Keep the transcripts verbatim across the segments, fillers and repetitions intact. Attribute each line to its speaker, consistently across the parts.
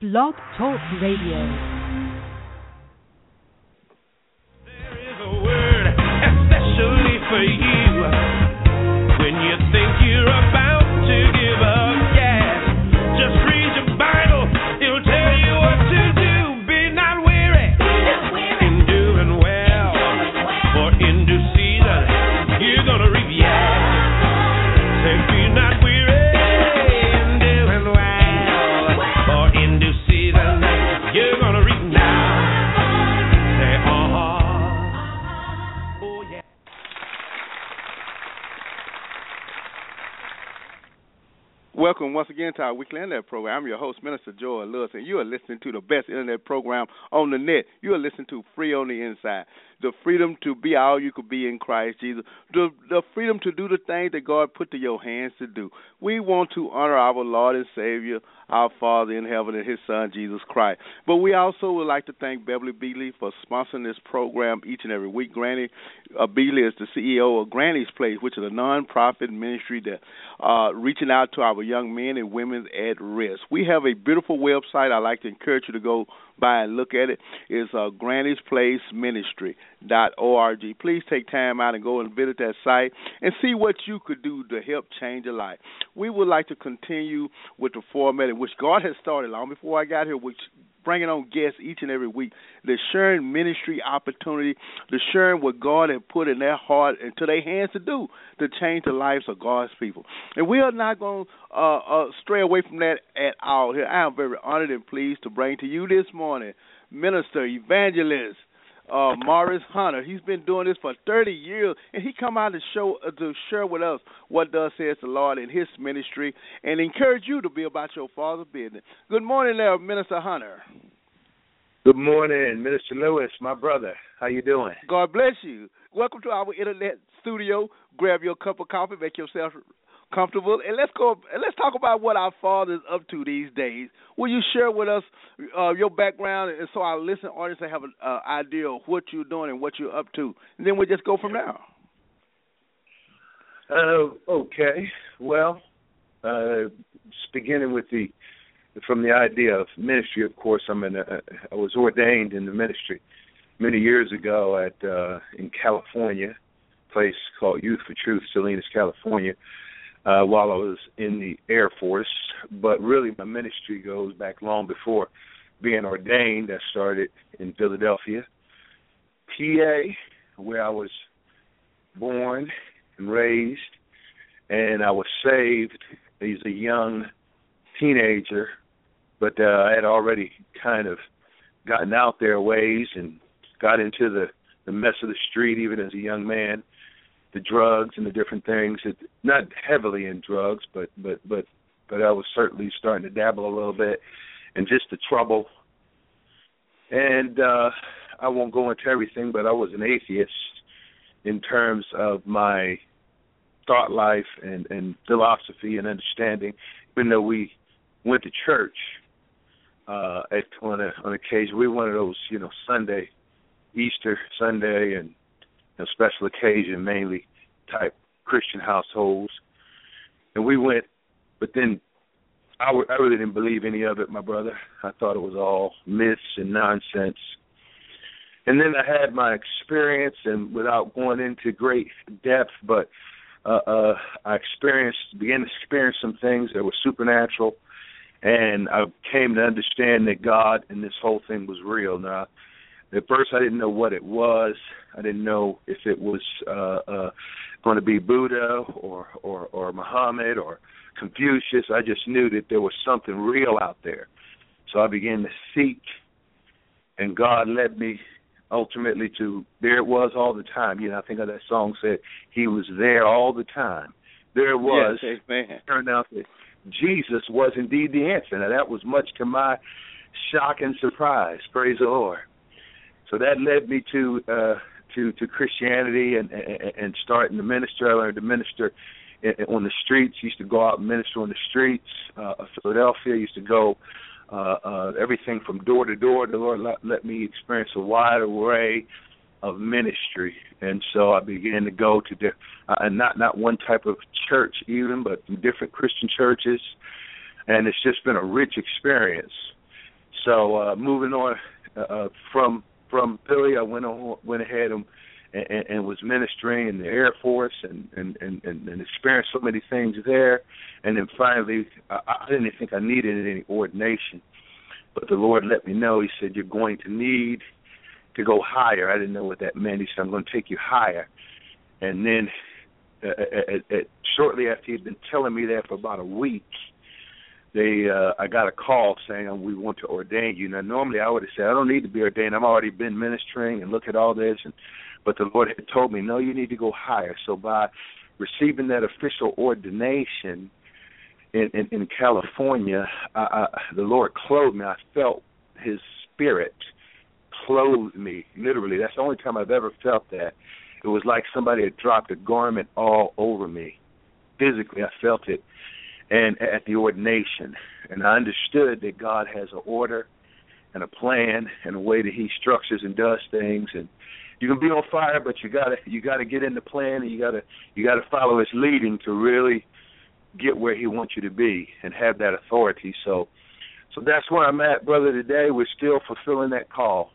Speaker 1: Blog Talk Radio.
Speaker 2: There is a word especially for you when you think you're about to give up. Yes, just read your Bible, it'll tell you what to do. Be not weary in doing well, for in due season you're gonna reap. Yes, say be not weary in doing well, for in due season you're gonna reap now. Say uh-huh. Oh yeah.
Speaker 3: Welcome once again to our weekly internet program. I'm your host, Minister Joel Lewis, and you are listening to the best internet program on the net. You are listening to Free on the Inside. The freedom to be all you could be in Christ Jesus. The, the freedom to do the things that God put to your hands to do. We want to honor our Lord and Savior, our Father in heaven, and His Son, Jesus Christ. But we also would like to thank Beverly Beasley for sponsoring this program each and every week. Granny uh, Beasley is the C E O of Granny's Place, which is a non-profit ministry that uh, reaching out to our young men and women at risk. We have a beautiful website. I'd like to encourage you to go by and look at it. It's uh, Granny's Place Ministry dot org. Please take time out and go and visit that site and see what you could do to help change a life. We would like to continue with the format in which God has started long before I got here, which bringing on guests each and every week, the sharing ministry opportunity, the sharing what God has put in their heart and to their hands to do to change the lives of God's people. And we are not going to uh, uh, stray away from that at all here. I am very honored and pleased to bring to you this morning Minister, Evangelist, Uh, Morris Hunter. He's been doing this for thirty years, and he come out to show uh, to share with us what does says the Lord in His ministry, and encourage you to be about your Father's business. Good morning, there, Minister Hunter.
Speaker 4: Good morning, Minister Lewis, my brother. How you doing?
Speaker 3: God bless you. Welcome to our internet studio. Grab your cup of coffee, make yourself comfortable, and let's go. And let's talk about what our Father is up to these days. Will you share with us uh, your background, and so our listening audience have an uh, idea of what you're doing and what you're up to, and then we'll just go from there.
Speaker 4: Uh, okay. Well, uh, just beginning with the from the idea of ministry. Of course, I'm in. A, I was ordained in the ministry many years ago at uh, in California, a place called Youth for Truth, Salinas, California. Uh, while I was in the Air Force, but really my ministry goes back long before being ordained. I started in Philadelphia, P A, where I was born and raised, and I was saved as a young teenager, but uh, I had already kind of gotten out their ways and got into the, the mess of the street even as a young man. The drugs and the different things, it, not heavily in drugs, but but but but I was certainly starting to dabble a little bit, and just the trouble. And uh, I won't go into everything, but I was an atheist in terms of my thought life and, and philosophy and understanding. Even though we went to church uh, at on a, on occasion, we were one of those, you know, Sunday, Easter Sunday, and a special occasion, mainly type Christian households. And we went, but then I, w- I really didn't believe any of it, my brother. I thought it was all myths and nonsense. And then I had my experience, and without going into great depth, but uh, uh, I experienced, began to experience some things that were supernatural, and I came to understand that God and this whole thing was real. Now, at first, I didn't know what it was. I didn't know if it was uh, uh, going to be Buddha or, or, or Muhammad or Confucius. I just knew that there was something real out there. So I began to seek, and God led me ultimately to, there it was all the time. You know, I think of that song said, He was there all the time. There it was.
Speaker 3: Yes, amen.
Speaker 4: It turned out that Jesus was indeed the answer. Now, that was much to my shock and surprise. Praise the Lord. So that led me to uh, to, to Christianity and, and, and starting to minister. I learned to minister on the streets. Used to go out and minister on the streets uh, of Philadelphia. Used to go uh, uh, everything from door to door. The Lord let, let me experience a wide array of ministry, and so I began to go to di- uh, not not one type of church even, but different Christian churches, and it's just been a rich experience. so uh, moving on uh, from from Philly, I went on went ahead and, and, and was ministering in the Air Force and, and, and, and experienced so many things there. And then finally, I, I didn't think I needed any ordination, but the Lord let me know. He said, you're going to need to go higher. I didn't know what that meant. He said, I'm going to take you higher. And then uh, at, at, shortly after he'd been telling me that for about a week, they uh, I got a call saying, we want to ordain you. Now, normally I would have said, I don't need to be ordained. I've already been ministering and look at all this. And, but the Lord had told me, no, you need to go higher. So by receiving that official ordination in, in, in California, I, I, the Lord clothed me. I felt his spirit clothed me, literally. That's the only time I've ever felt that. It was like somebody had dropped a garment all over me. Physically, I felt it. And at the ordination, and I understood that God has an order and a plan and a way that he structures and does things. And you can be on fire, but you gotta you gotta get in the plan, and you gotta you gotta follow his leading to really get where he wants you to be and have that authority. So, so that's where I'm at, brother. Today, we're still fulfilling that call.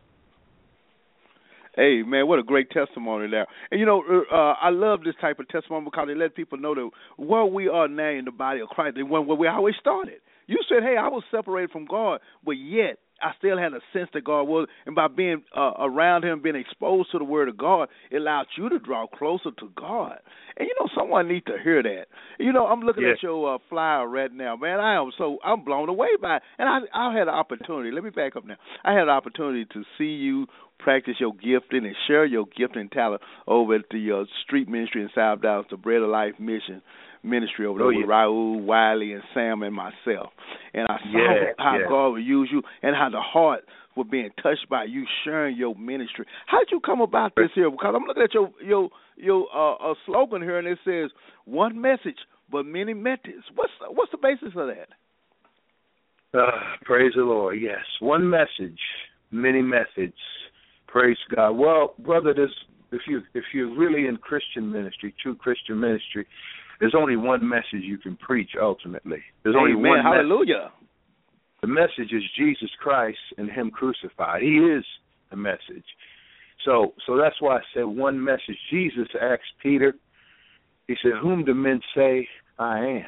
Speaker 3: Hey, man, what a great testimony there. And, you know, uh, I love this type of testimony because it lets people know that where we are now in the body of Christ and where we always started. You said, hey, I was separated from God, but yet I still had a sense that God was, and by being uh, around him, being exposed to the word of God, it allowed you to draw closer to God. And, you know, someone needs to hear that. You know, I'm looking yeah. at your uh, flyer right now, man. I am so, I'm blown away by it. And I, I had an opportunity, let me back up now. I had an opportunity to see you practice your gifting and share your gifting talent over at the uh, street ministry in South Dallas, the Bread of Life Mission ministry over there oh, yeah. with Raul, Wiley, and Sam and myself. And I saw
Speaker 4: yeah,
Speaker 3: how
Speaker 4: yeah.
Speaker 3: God would use you and how the heart was being touched by you sharing your ministry. How did you come about this here? Because I'm looking at your your your uh, uh, slogan here, and it says, one message, but many methods. What's, what's the basis of that?
Speaker 4: Uh, praise the Lord, yes. One message, many methods. Praise God. Well, brother, there's, if you if you're really in Christian ministry, true Christian ministry, there's only one message you can preach. Ultimately, there's
Speaker 3: Amen.
Speaker 4: only one.
Speaker 3: Hallelujah.
Speaker 4: Message. The message is Jesus Christ and Him crucified. He is the message. So, so that's why I said one message. Jesus asked Peter. He said, "Whom do men say I am?"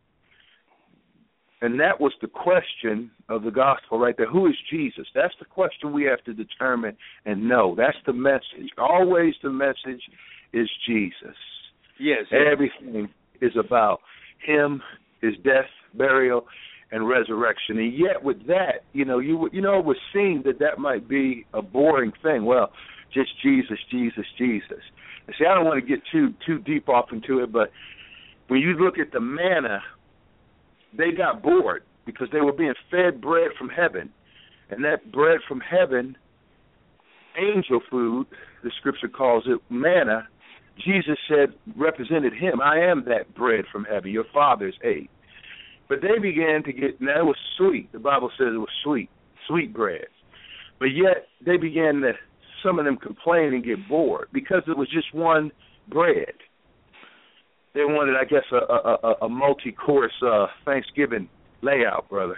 Speaker 4: And that was the question of the gospel right there. Who is Jesus? That's the question we have to determine and know. That's the message. Always the message is Jesus.
Speaker 3: Yes.
Speaker 4: Everything is about him, his death, burial, and resurrection. And yet with that, you know, you you know, it was seen that that might be a boring thing. Well, just Jesus, Jesus, Jesus. And see, I don't want to get too too deep off into it, but when you look at the manna, they got bored because they were being fed bread from heaven. And that bread from heaven, angel food, the scripture calls it manna, Jesus said represented him. I am that bread from heaven. Your fathers ate. But they began to get, now it was sweet. The Bible says it was sweet, sweet bread. But yet they began to, some of them complain and get bored because it was just one bread. They wanted, I guess, a, a, a, a multi-course uh, Thanksgiving layout, brother.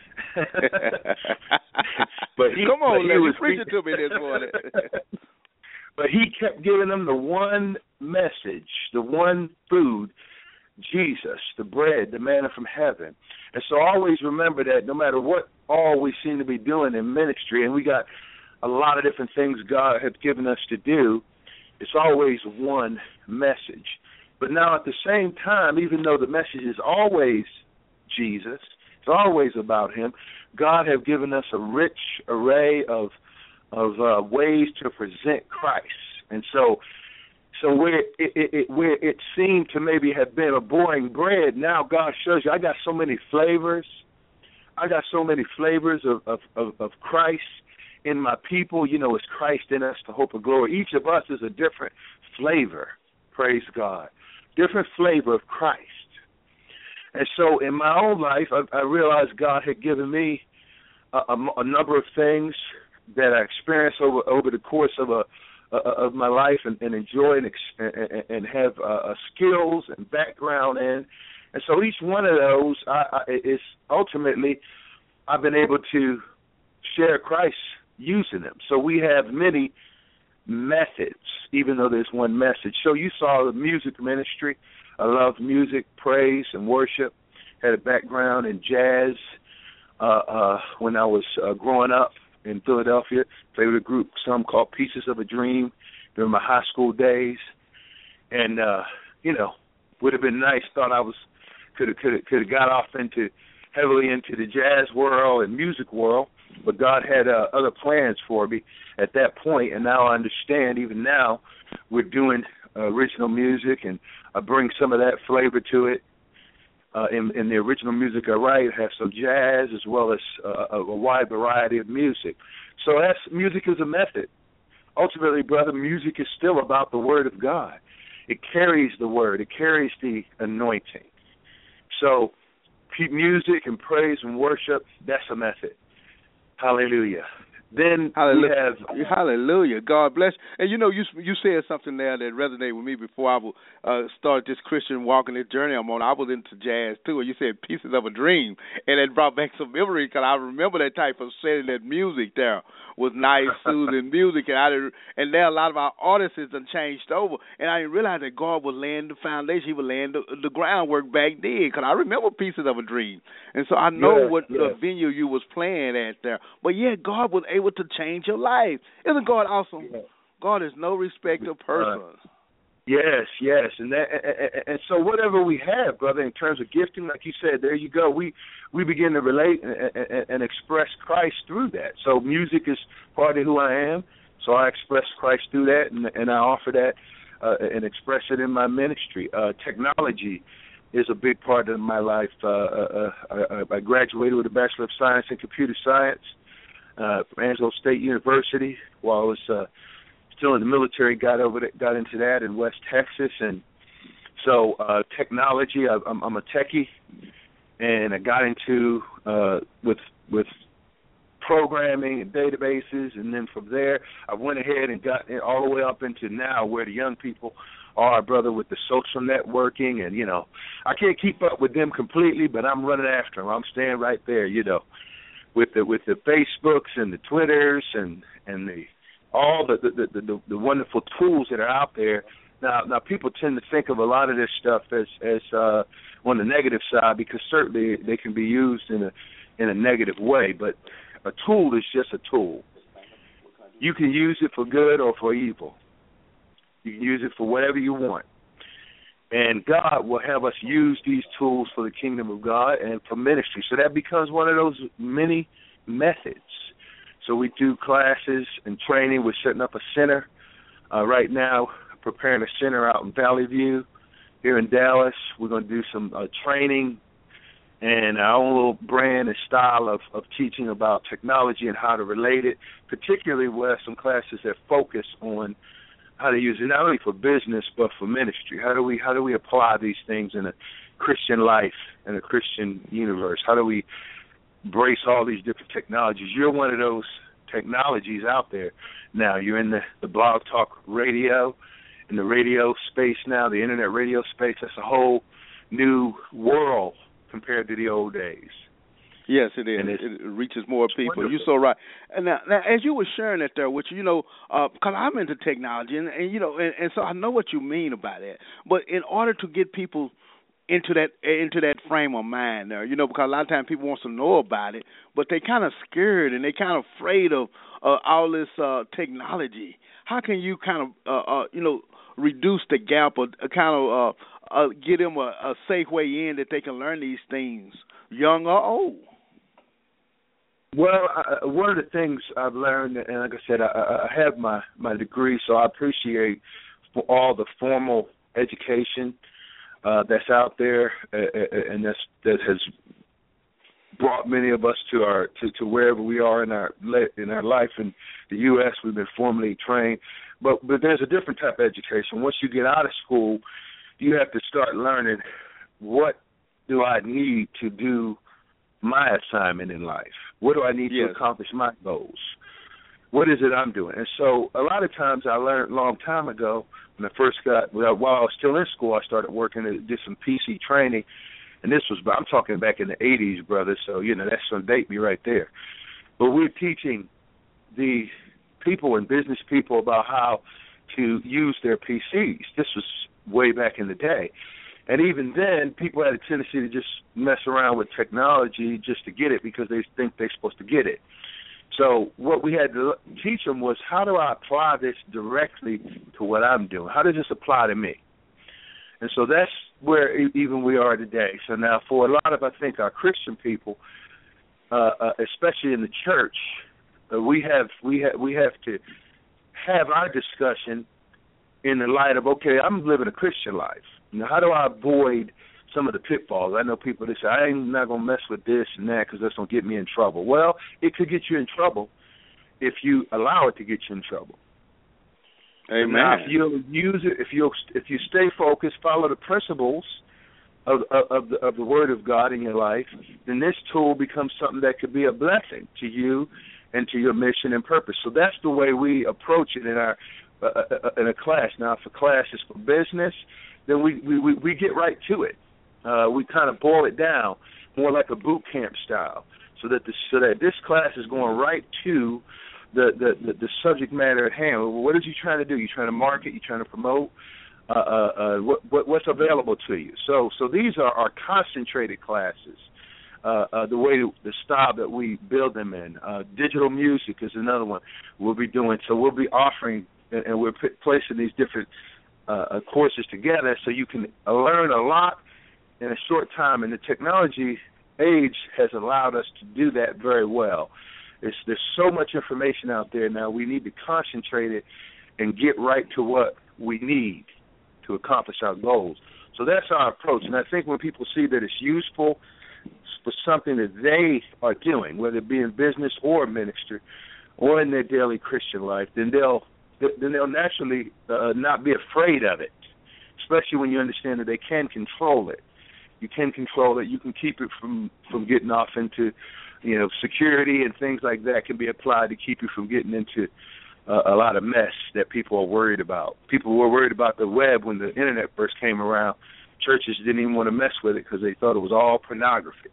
Speaker 4: but he,
Speaker 3: Come on,
Speaker 4: but
Speaker 3: let
Speaker 4: he
Speaker 3: me
Speaker 4: was
Speaker 3: preach it to me this morning.
Speaker 4: But he kept giving them the one message, the one food, Jesus, the bread, the manna from heaven. And so always remember that no matter what all we seem to be doing in ministry, and we got a lot of different things God has given us to do, it's always one message. But now at the same time, even though the message is always Jesus, it's always about him, God has given us a rich array of of uh, ways to present Christ. And so so where it, it, it, where it seemed to maybe have been a boring bread, now God shows you, I got so many flavors. I got so many flavors of, of, of, of Christ in my people. You know, it's Christ in us, the hope of glory. Each of us is a different flavor, praise God. Different flavor of Christ. And so in my own life, I, I realized God had given me a, a, a number of things that I experienced over over the course of a, a of my life and, and enjoy and, and, and have uh, skills and background in. And so each one of those I, I, is ultimately I've been able to share Christ using them. So we have many methods, even though there's one message. So you saw the music ministry. I loved music, praise, and worship. Had a background in jazz uh, uh, when I was uh, growing up in Philadelphia. Played with a group, some called Pieces of a Dream, during my high school days. And, uh, you know, would have been nice. Thought I was could have could have could have got off into heavily into the jazz world and music world, but God had uh, other plans for me at that point, and now I understand. Even now, we're doing uh, original music, and I bring some of that flavor to it. Uh, in, in the original music I write, I have some jazz as well as uh, a, a wide variety of music. So that's music is a method. Ultimately, brother, music is still about the Word of God. It carries the Word. It carries the anointing. So music and praise and worship, that's a method. Hallelujah. Then
Speaker 3: Hallelujah.
Speaker 4: we have...
Speaker 3: Hallelujah. God bless. And, you know, you you said something there that resonated with me before I uh, started this Christian walking this journey I'm on. I was into jazz, too, and you said Pieces of a Dream. And it brought back some memory because I remember that type of setting, that music there was nice, soothing music. And I did, and there a lot of our artists have changed over. And I didn't realize that God was laying the foundation. He was laying the, the groundwork back then because I remember Pieces of a Dream. And so I know
Speaker 4: yes,
Speaker 3: what
Speaker 4: yes.
Speaker 3: the venue you was playing at there. But, yeah, God was able to change your life. Isn't God awesome? Yes. God is no respecter of persons.
Speaker 4: Uh, yes, yes, and that, and, and so whatever we have, brother, in terms of gifting, like you said, there you go. We we begin to relate and, and, and express Christ through that. So music is part of who I am. So I express Christ through that, and, and I offer that uh, and express it in my ministry. Uh, technology is a big part of my life. Uh, uh, I, I graduated with a Bachelor of Science in Computer Science. Uh, from Angelo State University, while I was uh, still in the military, got over that, got into that in West Texas, and so uh, technology. I, I'm, I'm a techie, and I got into uh, with with programming and databases, and then from there, I went ahead and got all the way up into now where the young people are, brother, with the social networking, and you know, I can't keep up with them completely, but I'm running after them. I'm staying right there, you know. With the with the Facebooks and the Twitters and and the all the the, the the the wonderful tools that are out there. Now now people tend to think of a lot of this stuff as as uh, on the negative side because certainly they can be used in a in a negative way. But a tool is just a tool. You can use it for good or for evil. You can use it for whatever you want. And God will have us use these tools for the kingdom of God and for ministry. So that becomes one of those many methods. So we do classes and training. We're setting up a center uh, right now, preparing a center out in Valley View here in Dallas. We're going to do some uh, training and our own little brand and style of, of teaching about technology and how to relate it. Particularly, we'll have some classes that focus on how to use it not only for business but for ministry. How do we how do we apply these things in a Christian life, in a Christian universe? How do we embrace all these different technologies? You're one of those technologies out there now. You're in the, the blog talk radio, in the radio space now, the internet radio space. That's a whole new world compared to the old days.
Speaker 3: Yes, it is. It reaches more people. Wonderful. You're so right. And now, now, as you were sharing that there, which you know, because uh, I'm into technology, and, and you know, and, and so I know what you mean about that. But in order to get people into that into that frame of mind, there, you know, because a lot of times people want to know about it, but they kind of scared and they kind of afraid of uh, all this uh, technology. How can you kind of, uh, uh, you know, reduce the gap or uh, kind of uh, uh, get them a, a safe way in that they can learn these things, young or old?
Speaker 4: Well, I, one of the things I've learned, and like I said, I, I have my, my degree, so I appreciate for all the formal education uh, that's out there, uh, and that's, that has brought many of us to our to, to wherever we are in our in our life in the U S. We've been formally trained, but but there's a different type of education. Once you get out of school, you have to start learning what do I need to do my assignment in life. What do I need yes. to accomplish my goals? What is it I'm doing? And so a lot of times I learned a long time ago when I first got, while I was still in school, I started working and did some P C training. And this was, I'm talking back in the eighties, brother, so, you know, that's going to date me right there. But but we're teaching the people and business people about how to use their P Cs. This was way back in the day. And even then, people had a tendency to just mess around with technology just to get it because they think they're supposed to get it. So what we had to teach them was, how do I apply this directly to what I'm doing? How does this apply to me? And so that's where even we are today. So now for a lot of, I think, our Christian people, uh, uh, especially in the church, uh, we have we have we have to have our discussion in the light of, okay, I'm living a Christian life. Now, how do I avoid some of the pitfalls? I know people that say, I'm not going to mess with this and that because that's going to get me in trouble. Well, it could get you in trouble if you allow it to get you in trouble.
Speaker 3: Amen.
Speaker 4: Now, if you use it, if you if you stay focused, follow the principles of of, of the of the Word of God in your life, then this tool becomes something that could be a blessing to you and to your mission and purpose. So that's the way we approach it in our uh, uh, in a class. Now, if a class is for business, then we we, we get right to it. Uh, we kind of boil it down more like a boot camp style, so that the, so that this class is going right to the, the, the, the subject matter at hand. What are you trying to do? You trying to market? You trying to promote? Uh, uh, uh, what, what, what's available to you? So so these are our concentrated classes. Uh, uh, the way the style that we build them in. Uh, digital music is another one we'll be doing. So we'll be offering, and, and we're p- placing these different uh, courses together so you can learn a lot in a short time. And the technology age has allowed us to do that very well. It's, there's so much information out there now. We need to concentrate it and get right to what we need to accomplish our goals. So that's our approach. And I think when people see that it's useful for something that they are doing, whether it be in business or ministry or in their daily Christian life, then they'll then they'll naturally uh, not be afraid of it, especially when you understand that they can control it. You can control it. You can keep it from, from getting off into, you know, security and things like that can be applied to keep you from getting into uh, a lot of mess that people are worried about. People were worried about the web when the internet first came around. Churches didn't even want to mess with it because they thought it was all pornography.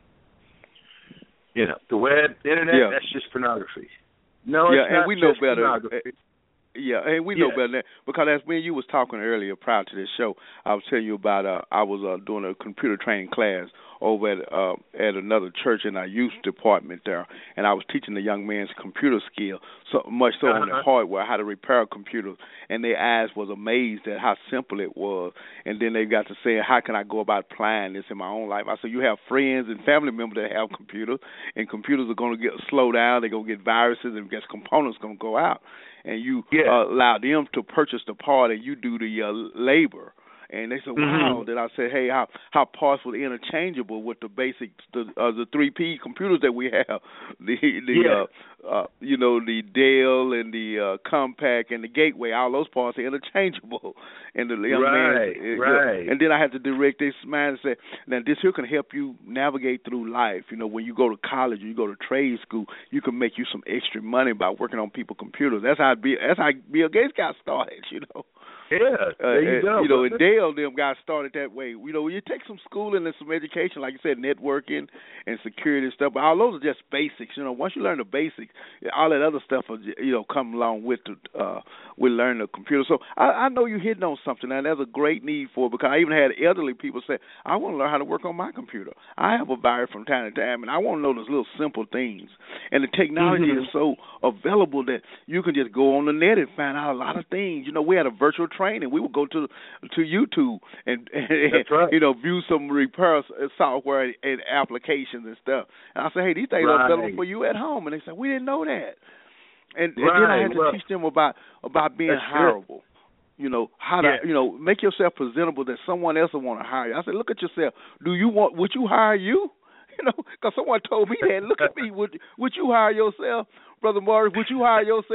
Speaker 4: You know, the web, the internet,
Speaker 3: yeah.
Speaker 4: that's just pornography. No,
Speaker 3: yeah,
Speaker 4: it's
Speaker 3: and
Speaker 4: not
Speaker 3: we know
Speaker 4: just
Speaker 3: better.
Speaker 4: pornography.
Speaker 3: Yeah, and we know
Speaker 4: yeah.
Speaker 3: better than that, because as when you was talking earlier prior to this show, I was telling you about uh, I was uh, doing a computer training class over at uh, at another church in our youth department there, and I was teaching the young man's computer skill, so much so
Speaker 4: uh-huh.
Speaker 3: on the hardware, how to repair computers, and their eyes was amazed at how simple it was, and then they got to saying, how can I go about applying this in my own life? I said, you have friends and family members that have computers, and computers are going to get slow down, they're going to get viruses, and guess components going to go out. And you
Speaker 4: yeah.
Speaker 3: uh, allow them to purchase the part, and you do the uh, labor. And they said, wow.
Speaker 4: Mm-hmm.
Speaker 3: Then I said, hey, how how parts were interchangeable with the basic, the uh, the three P computers that we have, the the
Speaker 4: yeah.
Speaker 3: uh, uh, you know, the Dell and the uh, Compaq and the Gateway. All those parts are interchangeable. And the young
Speaker 4: right,
Speaker 3: man,
Speaker 4: right.
Speaker 3: and then I had to direct this man and say, now this here can help you navigate through life. You know, when you go to college or you go to trade school, you can make you some extra money by working on people's computers. That's how Bill, that's how Bill Gates got started. You know.
Speaker 4: Yeah, there you
Speaker 3: uh,
Speaker 4: go.
Speaker 3: You know, and Dale them got started that way. You know, you take some schooling and some education, like you said, networking and security and stuff. But all those are just basics. You know, once you learn the basics, all that other stuff will, you know, come along with the uh, with learning the computer. So I, I know you're hitting on something, and there's a great need for it, because I even had elderly people say, I want to learn how to work on my computer. I have a virus from time to time, and I want to know those little simple things. And the technology
Speaker 4: mm-hmm.
Speaker 3: is so available that you can just go on the net and find out a lot of things. You know, we had a virtual training. We would go to to YouTube and, and
Speaker 4: That's right.
Speaker 3: you know, view some repair software and, and applications and stuff. And I said, hey, these things
Speaker 4: right.
Speaker 3: are available for you at home. And they said, we didn't know that. And, and
Speaker 4: right.
Speaker 3: then I had to
Speaker 4: well,
Speaker 3: teach them about about being
Speaker 4: That's
Speaker 3: hireable.
Speaker 4: Good.
Speaker 3: You know, how to,
Speaker 4: yeah.
Speaker 3: you know, make yourself presentable that someone else will want to hire you. I said, look at yourself. Do you want, would you hire you? You know, because someone told me that. Look at me. Would would you hire yourself, Brother Morris? Would you hire yourself?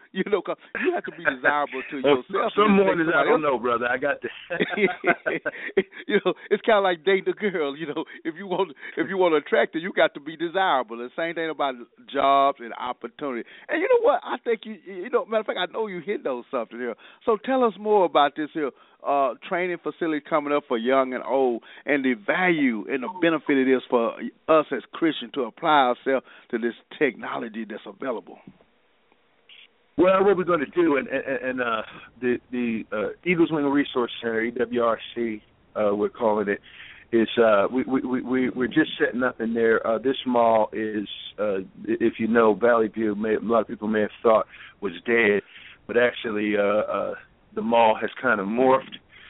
Speaker 3: You know, 'cause you have to be desirable to yourself.
Speaker 4: Some mornings I don't know, brother. I got to.
Speaker 3: You know, it's kind of like dating a girl. You know, if you want if you want to attract her, you got to be desirable. The same thing about jobs and opportunity. And you know what? I think you you know, matter of fact, I know you hit those something here. So tell us more about this here uh, training facility coming up for young and old, and the value and the benefit it is for us as Christians to apply ourselves to this technology that's available.
Speaker 4: Well, what we're going to do, and, and, and uh, the, the uh, Eagles Wing Resource Center, E W R C, uh, we're calling it, is uh, we, we, we, we're just setting up in there. Uh, this mall is, uh, if you know, Valley View, may, a lot of people may have thought was dead, but actually uh, uh, the mall has kind of morphed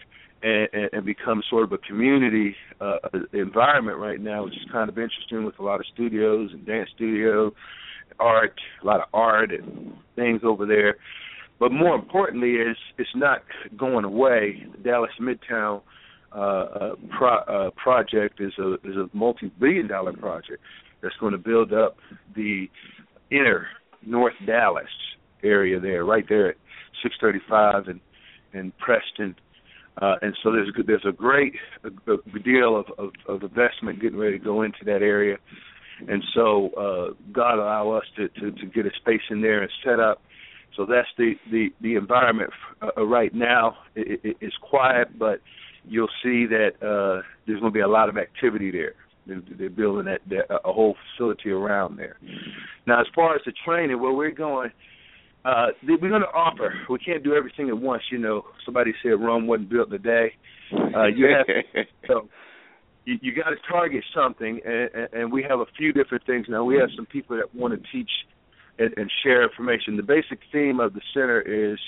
Speaker 4: and, and, and become sort of a community uh, environment right now, which is kind of interesting with a lot of studios and dance studios, art, a lot of art and things over there. But more importantly is it's not going away. The Dallas Midtown uh, uh, pro, uh, project is a is a multi-billion dollar project that's going to build up the inner North Dallas area there, right there at six thirty-five and, and Preston. Uh, and so there's a, there's a great a, a deal of, of, of investment getting ready to go into that area. And so uh, God allow us to, to, to get a space in there and set up. So that's the, the, the environment uh, right now. It, it, it's quiet, but you'll see that uh, there's going to be a lot of activity there. They're, they're building that, that, a whole facility around there. Now, as far as the training, where we're going, uh, we're going to offer. We can't do everything at once. You know, somebody said Rome wasn't built in a day. Uh, you have to. So, You, you got to target something, and, and we have a few different things now. We have some people that want to teach and, and share information. The basic theme of the center is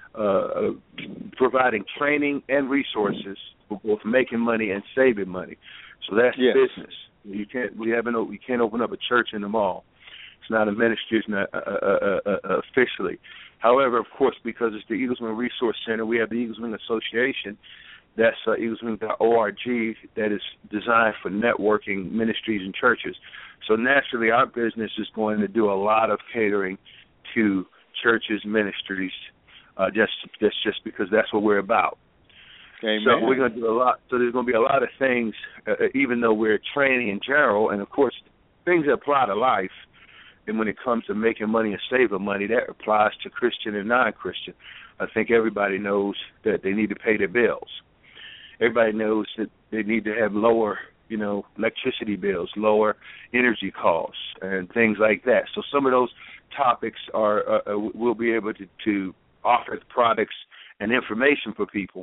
Speaker 4: uh, providing training and resources for both making money and saving money. So that's yes. business. You can't we haven't we can't open up a church in the mall. It's not a ministry. It's not uh, uh, uh, uh, officially. However, of course, because it's the Eagles Wing Resource Center, we have the Eagles Wing Association. That's uh, eagles wing dot org that is designed for networking ministries and churches. So naturally, our business is going to do a lot of catering to churches, ministries, uh, just that's just because that's what we're about.
Speaker 3: Amen.
Speaker 4: So we're going to do a lot. So there's going to be a lot of things, uh, even though we're training in general, and of course, things that apply to life. And when it comes to making money and saving money, that applies to Christian and non-Christian. I think everybody knows that they need to pay their bills. Everybody knows that they need to have lower, you know, electricity bills, lower energy costs, and things like that. So some of those topics are uh, we'll be able to, to offer products and information for people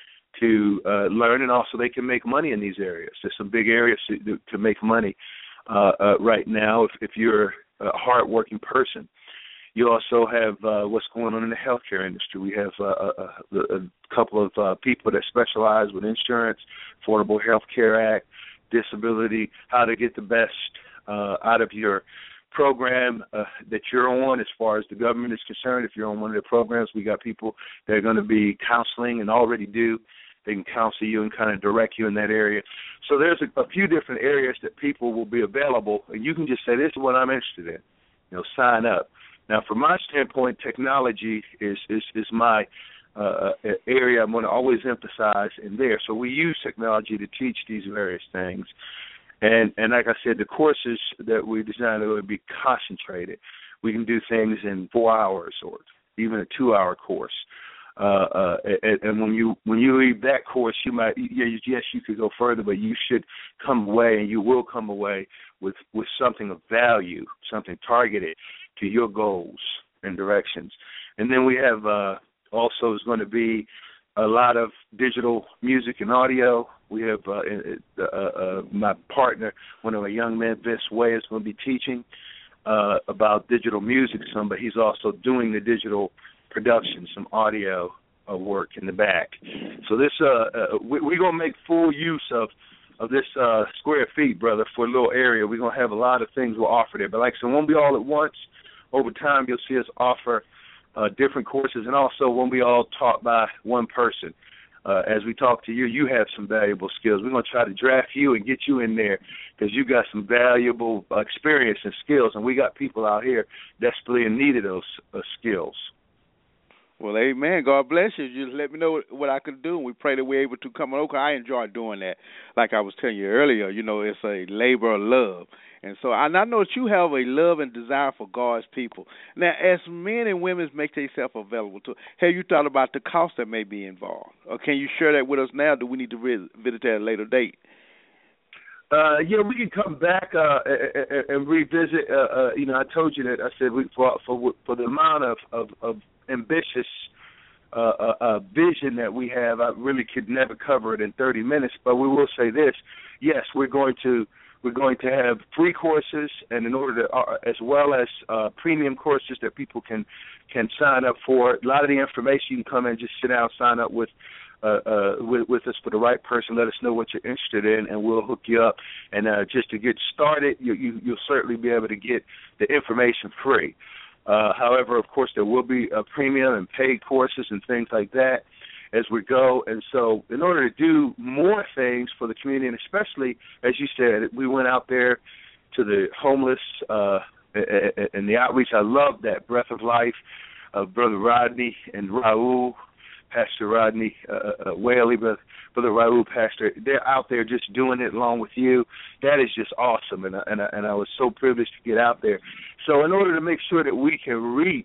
Speaker 4: to uh, learn, and also they can make money in these areas. There's some big areas to, to make money uh, uh, right now if, if you're a hardworking person. You also have uh, what's going on in the healthcare industry. We have uh, a, a couple of uh, people that specialize with insurance, Affordable Health Care Act, disability, how to get the best uh, out of your program uh, that you're on as far as the government is concerned. If you're on one of the programs, we got people that are going to be counseling and already do. They can counsel you and kind of direct you in that area. So there's a, a few different areas that people will be available, and you can just say, this is what I'm interested in. You know, sign up. Now, from my standpoint, technology is is, is my uh, area I'm going to always emphasize in there. So we use technology to teach these various things. And, and like I said, the courses that we designed are going to be concentrated. We can do things in four hours or even a two-hour course. Uh, uh, and, and when you when you leave that course, you might yes you could go further, but you should come away, and you will come away with, with something of value, something targeted to your goals and directions. And then we have uh, also is going to be a lot of digital music and audio. We have uh, uh, uh, my partner, one of our young men, Vince Way, is going to be teaching uh, about digital music some, but he's also doing the digital production, some audio uh, work in the back. So this, uh, uh, we, we're going to make full use of of this uh, square feet, brother, for a little area. We're going to have a lot of things we'll offer there. But like I said, it won't be all at once. Over time, you'll see us offer uh, different courses, and also won't be all taught by one person. uh, as we talk to you, you have some valuable skills. We're going to try to draft you and get you in there because you got some valuable uh, experience and skills, and we got people out here desperately in need of those uh, skills.
Speaker 3: Well, amen. God bless you. Just let me know what, what I can do, and we pray that we're able to come on. I enjoy doing that. Like I was telling you earlier, you know, it's a labor of love. And so and I know that you have a love and desire for God's people. Now, as men and women make themselves available to, have you thought about the cost that may be involved? Or can you share that with us now? Do we need to revisit that at a later date?
Speaker 4: Uh, yeah, we can come back uh, and, and revisit. Uh, uh, you know, I told you that I said we, for for for the amount of of, of ambitious uh, uh, uh, vision that we have, I really could never cover it in thirty minutes. But we will say this: yes, we're going to. We're going to have free courses, and in order to, uh, as well as uh, premium courses that people can can sign up for. A lot of the information you can come in, just sit down, sign up with, uh, uh, with with us for the right person. Let us know what you're interested in, and we'll hook you up. And uh, just to get started, you, you, you'll certainly be able to get the information free. Uh, however, of course, there will be a premium and paid courses and things like that as we go. And so in order to do more things for the community, and especially, as you said, we went out there to the homeless uh, and the outreach. I love that breath of life of Brother Rodney and Raul, Pastor Rodney uh, uh, Whaley, Brother, Brother Raul, Pastor. They're out there just doing it along with you. That is just awesome, and, and, and I was so privileged to get out there. So in order to make sure that we can reach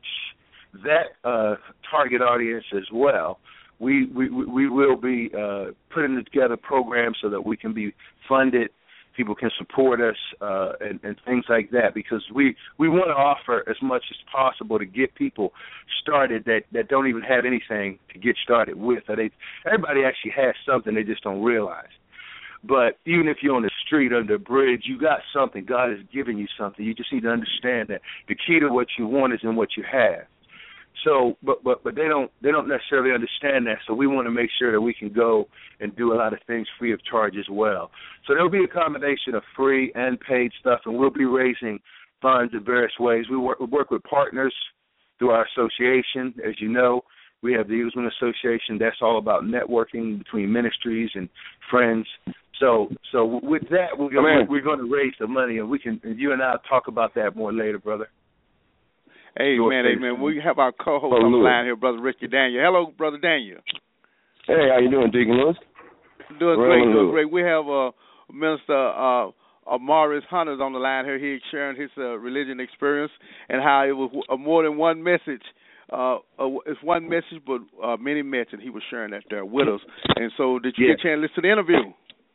Speaker 4: that uh, target audience as well, We, we we will be uh, putting together programs so that we can be funded, people can support us, uh, and, and things like that, because we, we want to offer as much as possible to get people started that, that don't even have anything to get started with. They, everybody actually has something, they just don't realize. But even if you're on the street, under a bridge, you got something. God has given you something. You just need to understand that the key to what you want is in what you have. So, but but but they don't they don't necessarily understand that. So we want to make sure that we can go and do a lot of things free of charge as well. So there'll be a combination of free and paid stuff, and we'll be raising funds in various ways. We work we work with partners through our association. As you know, we have the Usman Association. That's all about networking between ministries and friends. So so with that, we're gonna, we're going to raise the money, and we can. And you and I will talk about that more later, brother.
Speaker 3: Amen, amen. We have our co-host on the line here, Brother Ricky Daniel. Hello, Brother Daniel.
Speaker 1: Hey, how you doing, Deacon Lewis?
Speaker 3: Doing great, doing great. We have uh, Minister uh, uh, Maurice Hunters on the line here. He's sharing his uh, religion experience and how it was uh, more than one message. Uh, uh, it's one message, but uh, many messages. He was sharing that there with us. And so did you yeah. get a chance to listen to the interview?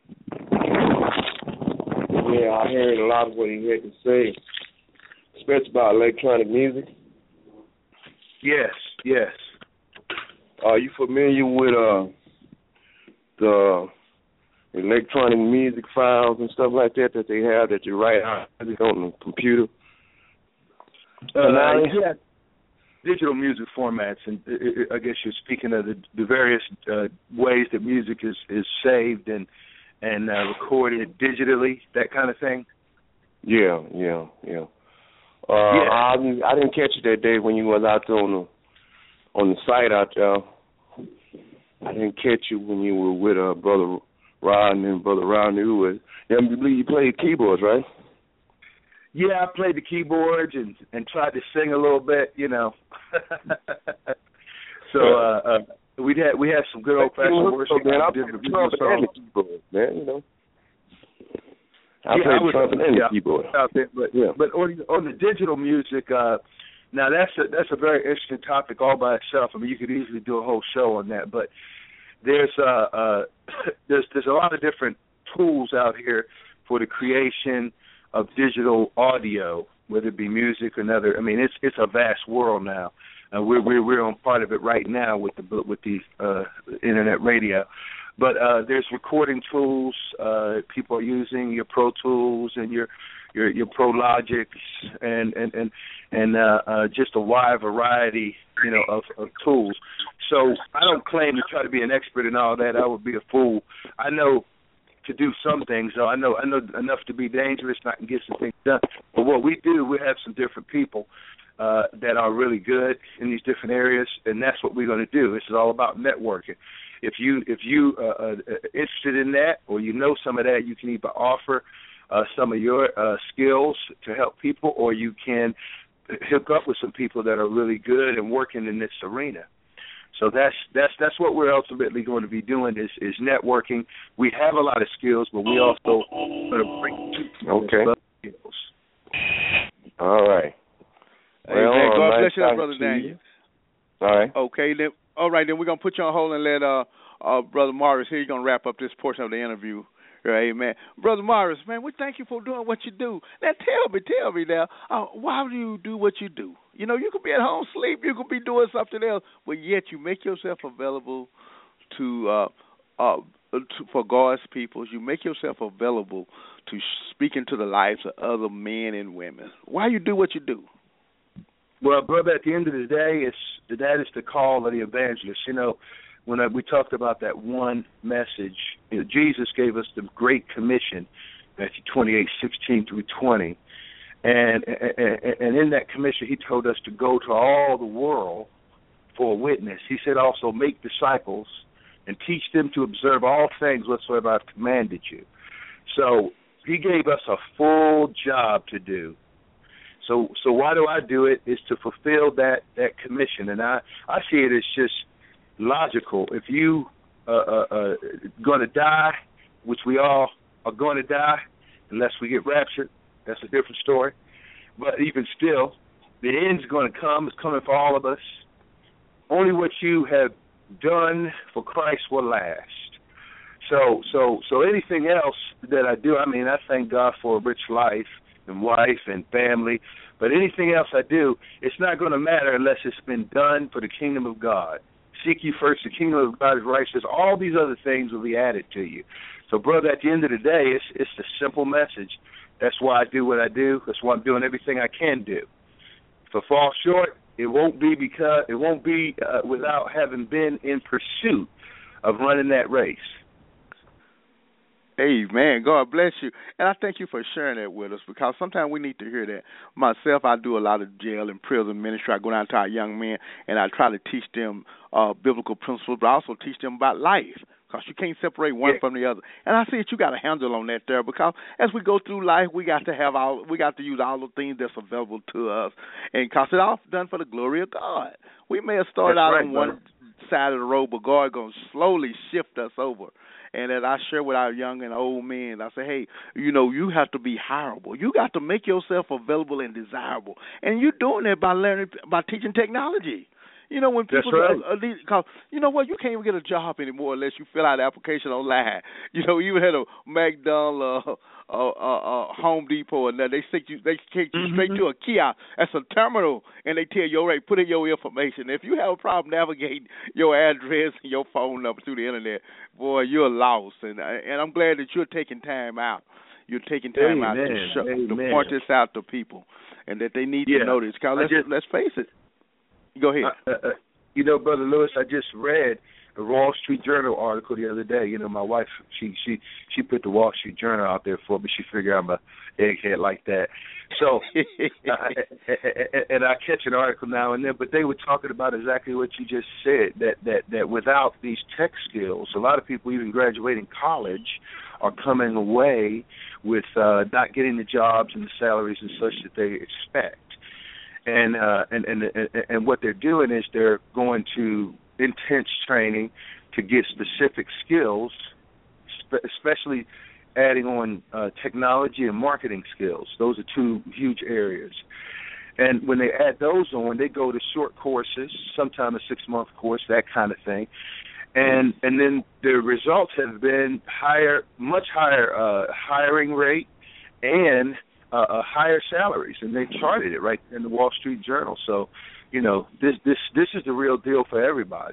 Speaker 1: Yeah, I heard a lot of what he had to say. Especially about electronic music.
Speaker 4: Yes, yes.
Speaker 1: Are you familiar with uh, the electronic music files and stuff like that that they have that you write out on the computer?
Speaker 4: Uh, yeah. Digital music formats, and I guess you're speaking of the, the various uh, ways that music is, is saved and and uh, recorded digitally, that kind of thing.
Speaker 1: Yeah, yeah, yeah. Uh,
Speaker 4: yeah.
Speaker 1: I, I didn't catch you that day when you was out there on the on the site out there. I didn't catch you when you were with uh, Brother Rod and Brother Rodney. Who was? Yeah, I believe you played keyboards, right?
Speaker 4: Yeah, I played the keyboards and, and tried to sing a little bit, you know. so uh, uh, we had we had some good old fashioned worship.
Speaker 1: Man, I played the trumpet and the keyboard, man. You know. I
Speaker 4: yeah,
Speaker 1: played
Speaker 4: I was,
Speaker 1: trumpet and
Speaker 4: yeah,
Speaker 1: the keyboard.
Speaker 4: Out there, but
Speaker 1: yeah.
Speaker 4: but on, on the digital music, uh, now that's a that's a very interesting topic all by itself. I mean, you could easily do a whole show on that. But there's uh, uh there's there's a lot of different tools out here for the creation of digital audio, whether it be music or another. I mean, it's it's a vast world now. Uh, we're we're we're on part of it right now with the with the uh, internet radio. But uh, there's recording tools. Uh, people are using your Pro Tools and your your, your Pro Logics and and and, and uh, uh, just a wide variety, you know, of, of tools. So I don't claim to try to be an expert in all that. I would be a fool. I know to do some things, though. I know I know enough to be dangerous, not to get some things done. But what we do, we have some different people uh, that are really good in these different areas, and that's what we're going to do. This is all about networking. if you if you uh, are interested in that, or you know some of that, you can either offer uh, some of your uh, skills to help people, or you can hook up with some people that are really good and working in this arena. So that's that's that's what we're ultimately going to be doing is, is networking. We have a lot of skills, but we also going to bring
Speaker 1: okay.
Speaker 4: skills.
Speaker 1: All right.
Speaker 3: Hey,
Speaker 1: well,
Speaker 3: man, God
Speaker 1: nice
Speaker 3: bless you,
Speaker 1: talking
Speaker 3: Brother
Speaker 1: to you.
Speaker 3: Daniel.
Speaker 1: All right.
Speaker 3: Okay, then. All right, then we're gonna put you on hold and let uh, uh Brother Morris here. He's gonna wrap up this portion of the interview. Amen. Brother Morris, man, we thank you for doing what you do. Now tell me, tell me now, uh, why do you do what you do? You know, you could be at home sleep, you could be doing something else, but yet you make yourself available to uh, uh, to, for God's people. You make yourself available to speak into the lives of other men and women. Why you do what you do?
Speaker 4: Well, brother, at the end of the day, it's that is the call of the evangelist. You know, when I, we talked about that one message, you know, Jesus gave us the Great Commission, Matthew twenty-eight, sixteen through twenty. And, and and in that commission, he told us to go to all the world for a witness. He said also, make disciples and teach them to observe all things whatsoever I've commanded you. So he gave us a full job to do. So so why do I do it? Is to fulfill that, that commission. And I, I see it as just logical. If you are uh, uh, uh, going to die, which we all are going to die, unless we get raptured, that's a different story. But even still, the end's going to come. It's coming for all of us. Only what you have done for Christ will last. So so so anything else that I do, I mean, I thank God for a rich life and wife and family. But anything else I do, it's not going to matter unless it's been done for the kingdom of God. Seek ye first the kingdom of God is righteous. All these other things will be added to you. So, brother, at the end of the day, it's it's a simple message. That's why I do what I do. That's why I'm doing everything I can do. If I fall short, it won't be because it won't be uh, without having been in pursuit of running that race.
Speaker 3: Hey, man, God bless you. And I thank you for sharing that with us, because sometimes we need to hear that. Myself, I do a lot of jail and prison ministry. I go down to our young men, and I try to teach them uh, biblical principles, but I also teach them about life, because you can't separate one
Speaker 4: yeah.
Speaker 3: from the other. And I see that you got a handle on that there, because as we go through life, we got to have all, we got to use all the things that's available to us, and because it's all done for the glory of God. We may have started
Speaker 4: That's
Speaker 3: out
Speaker 4: right,
Speaker 3: on one
Speaker 4: brother.
Speaker 3: side of the road, but God going to slowly shift us over. And as I share with our young and old men, I say, hey, you know, you have to be hireable. You got to make yourself available and desirable. And you're doing that by learning, by teaching technology. You know, when people,
Speaker 4: That's right.
Speaker 3: uh, uh, cause, you know what, you can't even get a job anymore unless you fill out the application online. You know, even at a McDonald's, uh, uh, uh, uh, Home Depot, and that they take you, they take you
Speaker 4: Mm-hmm.
Speaker 3: straight to a kiosk. That's a terminal, and they tell you, all right, put in your information. If you have a problem navigating your address and your phone number through the internet, boy, you're lost. And and I'm glad that you're taking time out. You're taking time
Speaker 4: Amen.
Speaker 3: out to, show, to
Speaker 4: Amen.
Speaker 3: point this out to people, and that they need
Speaker 4: Yeah.
Speaker 3: to know this. Cause
Speaker 4: I
Speaker 3: let's
Speaker 4: just-
Speaker 3: let's face it. Go ahead.
Speaker 4: Uh, uh, you know, Brother Lewis, I just read a Wall Street Journal article the other day. You know, my wife, she she she put the Wall Street Journal out there for me. She figured I'm a egghead like that. So, uh, and I catch an article now and then, but they were talking about exactly what you just said, that, that, that without these tech skills, a lot of people even graduating college are coming away with uh, not getting the jobs and the salaries and such that they expect. And, uh, and and and what they're doing is they're going to intense training to get specific skills, spe- especially adding on uh, technology and marketing skills. Those are two huge areas. And when they add those on, they go to short courses, sometimes a six-month course, that kind of thing. And and then the results have been higher, much higher uh, hiring rate and Uh, uh, higher salaries, and they charted it right in the Wall Street Journal. So, you know, this this this is the real deal for everybody.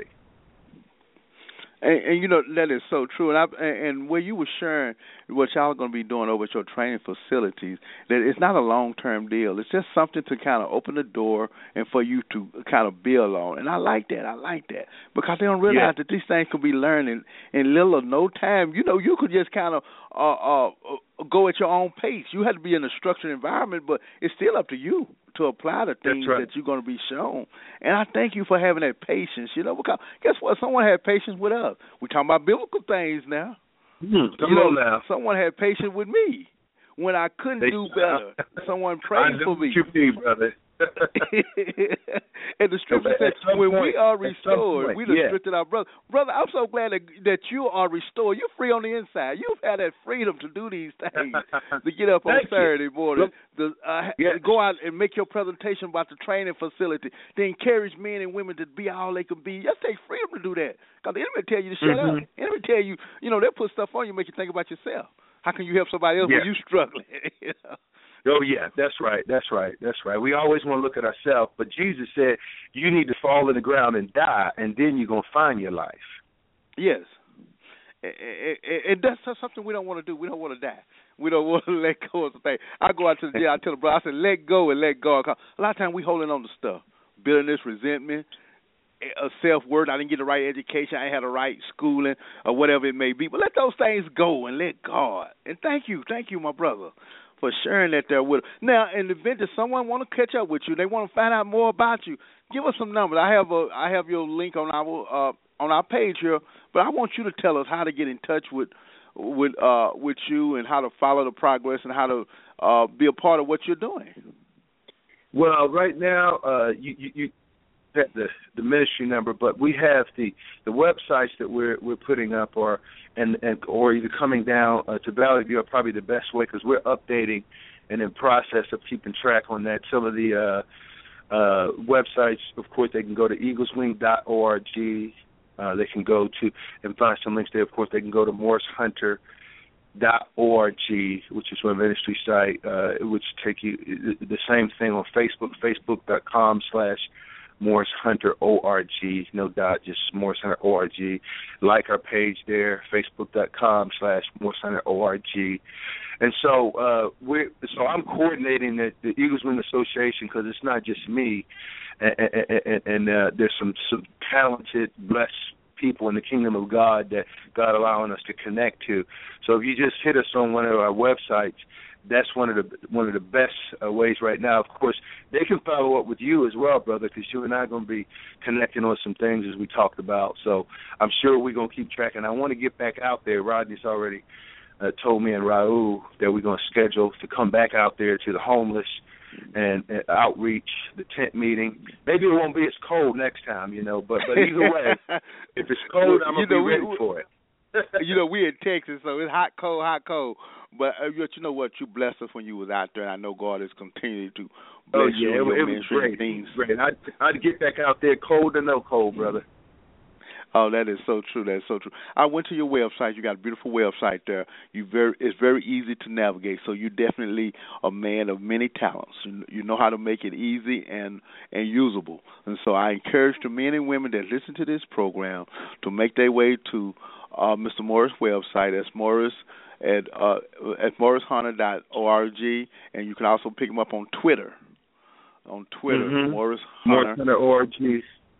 Speaker 3: And, and you know, that is so true. And I, and where you were sharing what y'all are going to be doing over at your training facilities, that it's not a long-term deal. It's just something to kind of open the door and for you to kind of build on. And I like that. I like that. Because they don't realize yeah. that these things can be learned in, in little or no time. You know, you could just kind of uh, uh, go at your own pace. You have to be in a structured environment, but it's still up to you to apply the things
Speaker 4: right.
Speaker 3: that you're going to be shown. And I thank you for having that patience. You know, because guess what? Someone had patience with us. We're talking about biblical things now.
Speaker 4: Mm, come
Speaker 3: you know,
Speaker 4: on now.
Speaker 3: Someone had patience with me when I couldn't
Speaker 4: they,
Speaker 3: do better. Someone prayed for me.
Speaker 4: I know what you mean, brother.
Speaker 3: And the scripture says, when
Speaker 4: point,
Speaker 3: we are restored,
Speaker 4: point,
Speaker 3: we
Speaker 4: yeah.
Speaker 3: restricted our brother. Brother, I'm so glad that, that you are restored. You're free on the inside. You've had that freedom to do these things, to get up on Saturday morning, to uh,
Speaker 4: yes.
Speaker 3: go out and make your presentation about the training facility, to encourage men and women to be all they can be. Just take freedom to do that. Because the enemy tell you to shut
Speaker 4: mm-hmm.
Speaker 3: up. The enemy tell you, you know, they'll put stuff on you, make you think about yourself. How can you help somebody else
Speaker 4: yeah.
Speaker 3: when you're struggling? You know?
Speaker 4: Oh, yeah, that's right, that's right, that's right. We always want to look at ourselves, but Jesus said you need to fall in the ground and die, and then you're going to find your life. Yes.
Speaker 3: And that's something we don't want to do. We don't want to die. We don't want to let go of the thing. I go out to the jail, I tell the brother, I said, let go and let go. A lot of times we holding on to stuff, bitterness, resentment, a self-worth. I didn't get the right education. I ain't had the right schooling or whatever it may be. But let those things go and let God. And thank you, thank you, my brother, for sharing that there with us. Now, in the event that someone want to catch up with you, they want to find out more about you, give us some numbers. I have a I have your link on our uh, on our page here, but I want you to tell us how to get in touch with with uh, with you and how to follow the progress and how to uh, be a part of what you're doing.
Speaker 4: Well, right now, uh, you, you, you the the ministry number, but we have the, the websites that we're we're putting up, or and, and or either coming down uh, to Valley View are probably the best way, because we're updating and in process of keeping track on that. Some of the uh, uh, websites, of course, they can go to eagles wing dot org. Uh, they can go to and find some links there. Of course, they can go to morris hunter dot org, which is our ministry site, uh, which take you the same thing on Facebook, facebook dot com slash Morris Hunter O R G, no dot, just Morris Hunter O R G. Like our page there, facebook dot com slash Morris Hunter O R G. And so uh, we're so I'm coordinating the, the Eagles Wing Association, because it's not just me, and, and, and uh, there's some, some talented, blessed people in the kingdom of God that God allowing us to connect to. So if you just hit us on one of our websites, that's one of the one of the best uh, ways right now. Of course, they can follow up with you as well, brother, because you and I are going to be connecting on some things as we talked about. So I'm sure we're going to keep tracking. I want to get back out there. Rodney's already uh, told me and Raul that we're going to schedule to come back out there to the homeless and, and outreach, the tent meeting. Maybe it won't be as cold next time, you know, but, but either way, if it's cold, I'm going to be ready we, for it.
Speaker 3: You know, we're in Texas, so it's hot, cold, hot, cold. But uh, you know what? You blessed us when you was out there, and I know God is continuing to bless
Speaker 4: oh, yeah,
Speaker 3: you and your
Speaker 4: it, it
Speaker 3: ministry
Speaker 4: was great.
Speaker 3: and things.
Speaker 4: Great. I'd, I'd get back out there, cold or no cold, brother.
Speaker 3: Oh, that is so true. That is so true. I went to your website. You got a beautiful website there. You very, it's very easy to navigate. So you're definitely a man of many talents. You, you know how to make it easy and, and usable. And so I encourage the men and women that listen to this program to make their way to uh, Mister Morris' website. That's Morris at uh, at morris hunter dot org, and you can also pick him up on Twitter. On Twitter,
Speaker 4: mm-hmm.
Speaker 3: Morris Hunter.
Speaker 4: Morris Hunter O R G.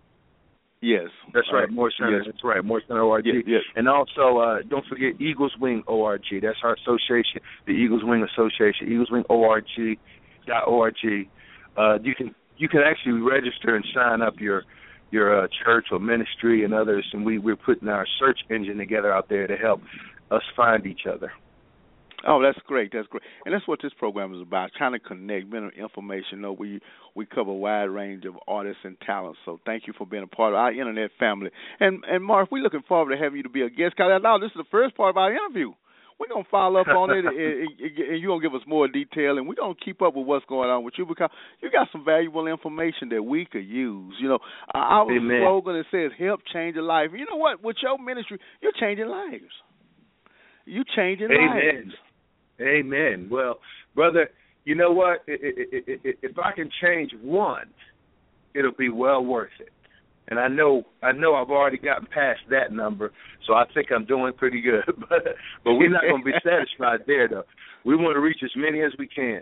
Speaker 3: Yes.
Speaker 4: That's right,
Speaker 3: uh,
Speaker 4: Morris Hunter.
Speaker 3: Yes.
Speaker 4: That's right, Morris Hunter O R G.
Speaker 3: Yes, yes.
Speaker 4: And also, uh, don't forget Eagles Wing O R G. That's our association, the Eagles Wing Association, eagles wing O R G dot org. Uh, you can you can actually register and sign up your your uh, church or ministry and others, and we, we're putting our search engine together out there to help us find each other.
Speaker 3: Oh, that's great. That's great. And that's what this program is about, trying to connect mental information. You know, we, we cover a wide range of artists and talents. So thank you for being a part of our internet family. And, and Mark, we're looking forward to having you to be a guest. Because now this is the first part of our interview. We're going to follow up on it, and, and you're going to give us more detail, and we're going to keep up with what's going on with you, because you got some valuable information that we could use. You know, our
Speaker 4: Amen.
Speaker 3: slogan that says, help change a life. You know what? With your ministry, you're changing lives. You're changing
Speaker 4: Amen.
Speaker 3: lives.
Speaker 4: Amen. Well, brother, you know what? If I can change one, it'll be well worth it. And I know, I know, I've already gotten past that number, so I think I'm doing pretty good. but, but we're not going to be satisfied there, though. We want to reach as many as we can.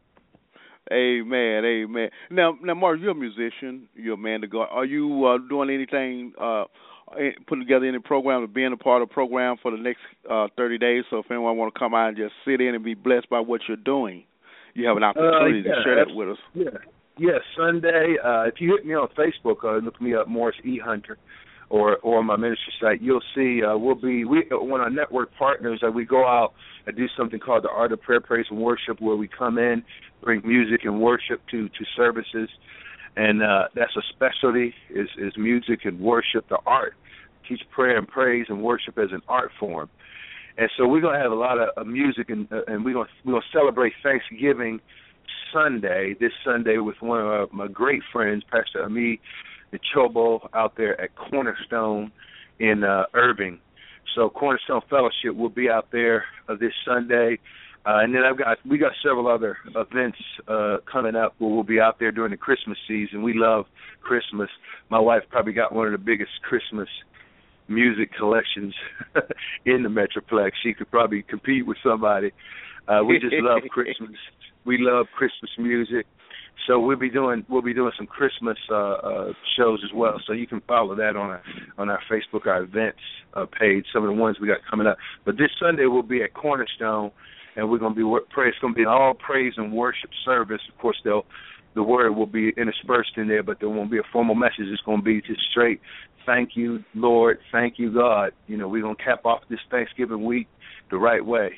Speaker 3: Amen. Amen. Now, now, Mark, you're a musician. You're a man to God. Are you uh, doing anything? Uh, putting together any program or being a part of a program for the next uh, thirty days? So if anyone want to come out and just sit in and be blessed by what you're doing, you have an opportunity
Speaker 4: uh, yeah,
Speaker 3: to share that with us.
Speaker 4: Yeah, Yes, Sunday. Uh, if you hit me on Facebook, uh, look me up, Morris E. Hunter, or or on my ministry site, you'll see uh, we'll be we one of our network partners. Uh, we go out and do something called the Art of Prayer, Praise, and Worship, where we come in, bring music and worship to to services, and uh, that's a specialty is is music and worship, the art. Teach prayer and praise and worship as an art form, and so we're gonna have a lot of, of music, and uh, and we're gonna we're gonna celebrate Thanksgiving Sunday, this Sunday, with one of uh, my great friends, Pastor Ami Chobo, out there at Cornerstone in uh, Irving. So Cornerstone Fellowship will be out there uh, this Sunday, uh, and then I've got we got several other events uh, coming up where we'll be out there during the Christmas season. We love Christmas. My wife probably got one of the biggest Christmas music collections in the Metroplex. She could probably compete with somebody. Uh, we just love Christmas. We love Christmas music, so we'll be doing we'll be doing some Christmas uh, uh, shows as well. So you can follow that on our on our Facebook, our events uh, page. Some of the ones we got coming up. But this Sunday we'll be at Cornerstone, and we're going to be pray. It's going to be an all praise and worship service. Of course, they'll the word will be interspersed in there, but there won't be a formal message. It's going to be just straight. Thank you, Lord. Thank you, God. You know, we're going to cap off this Thanksgiving week the right way.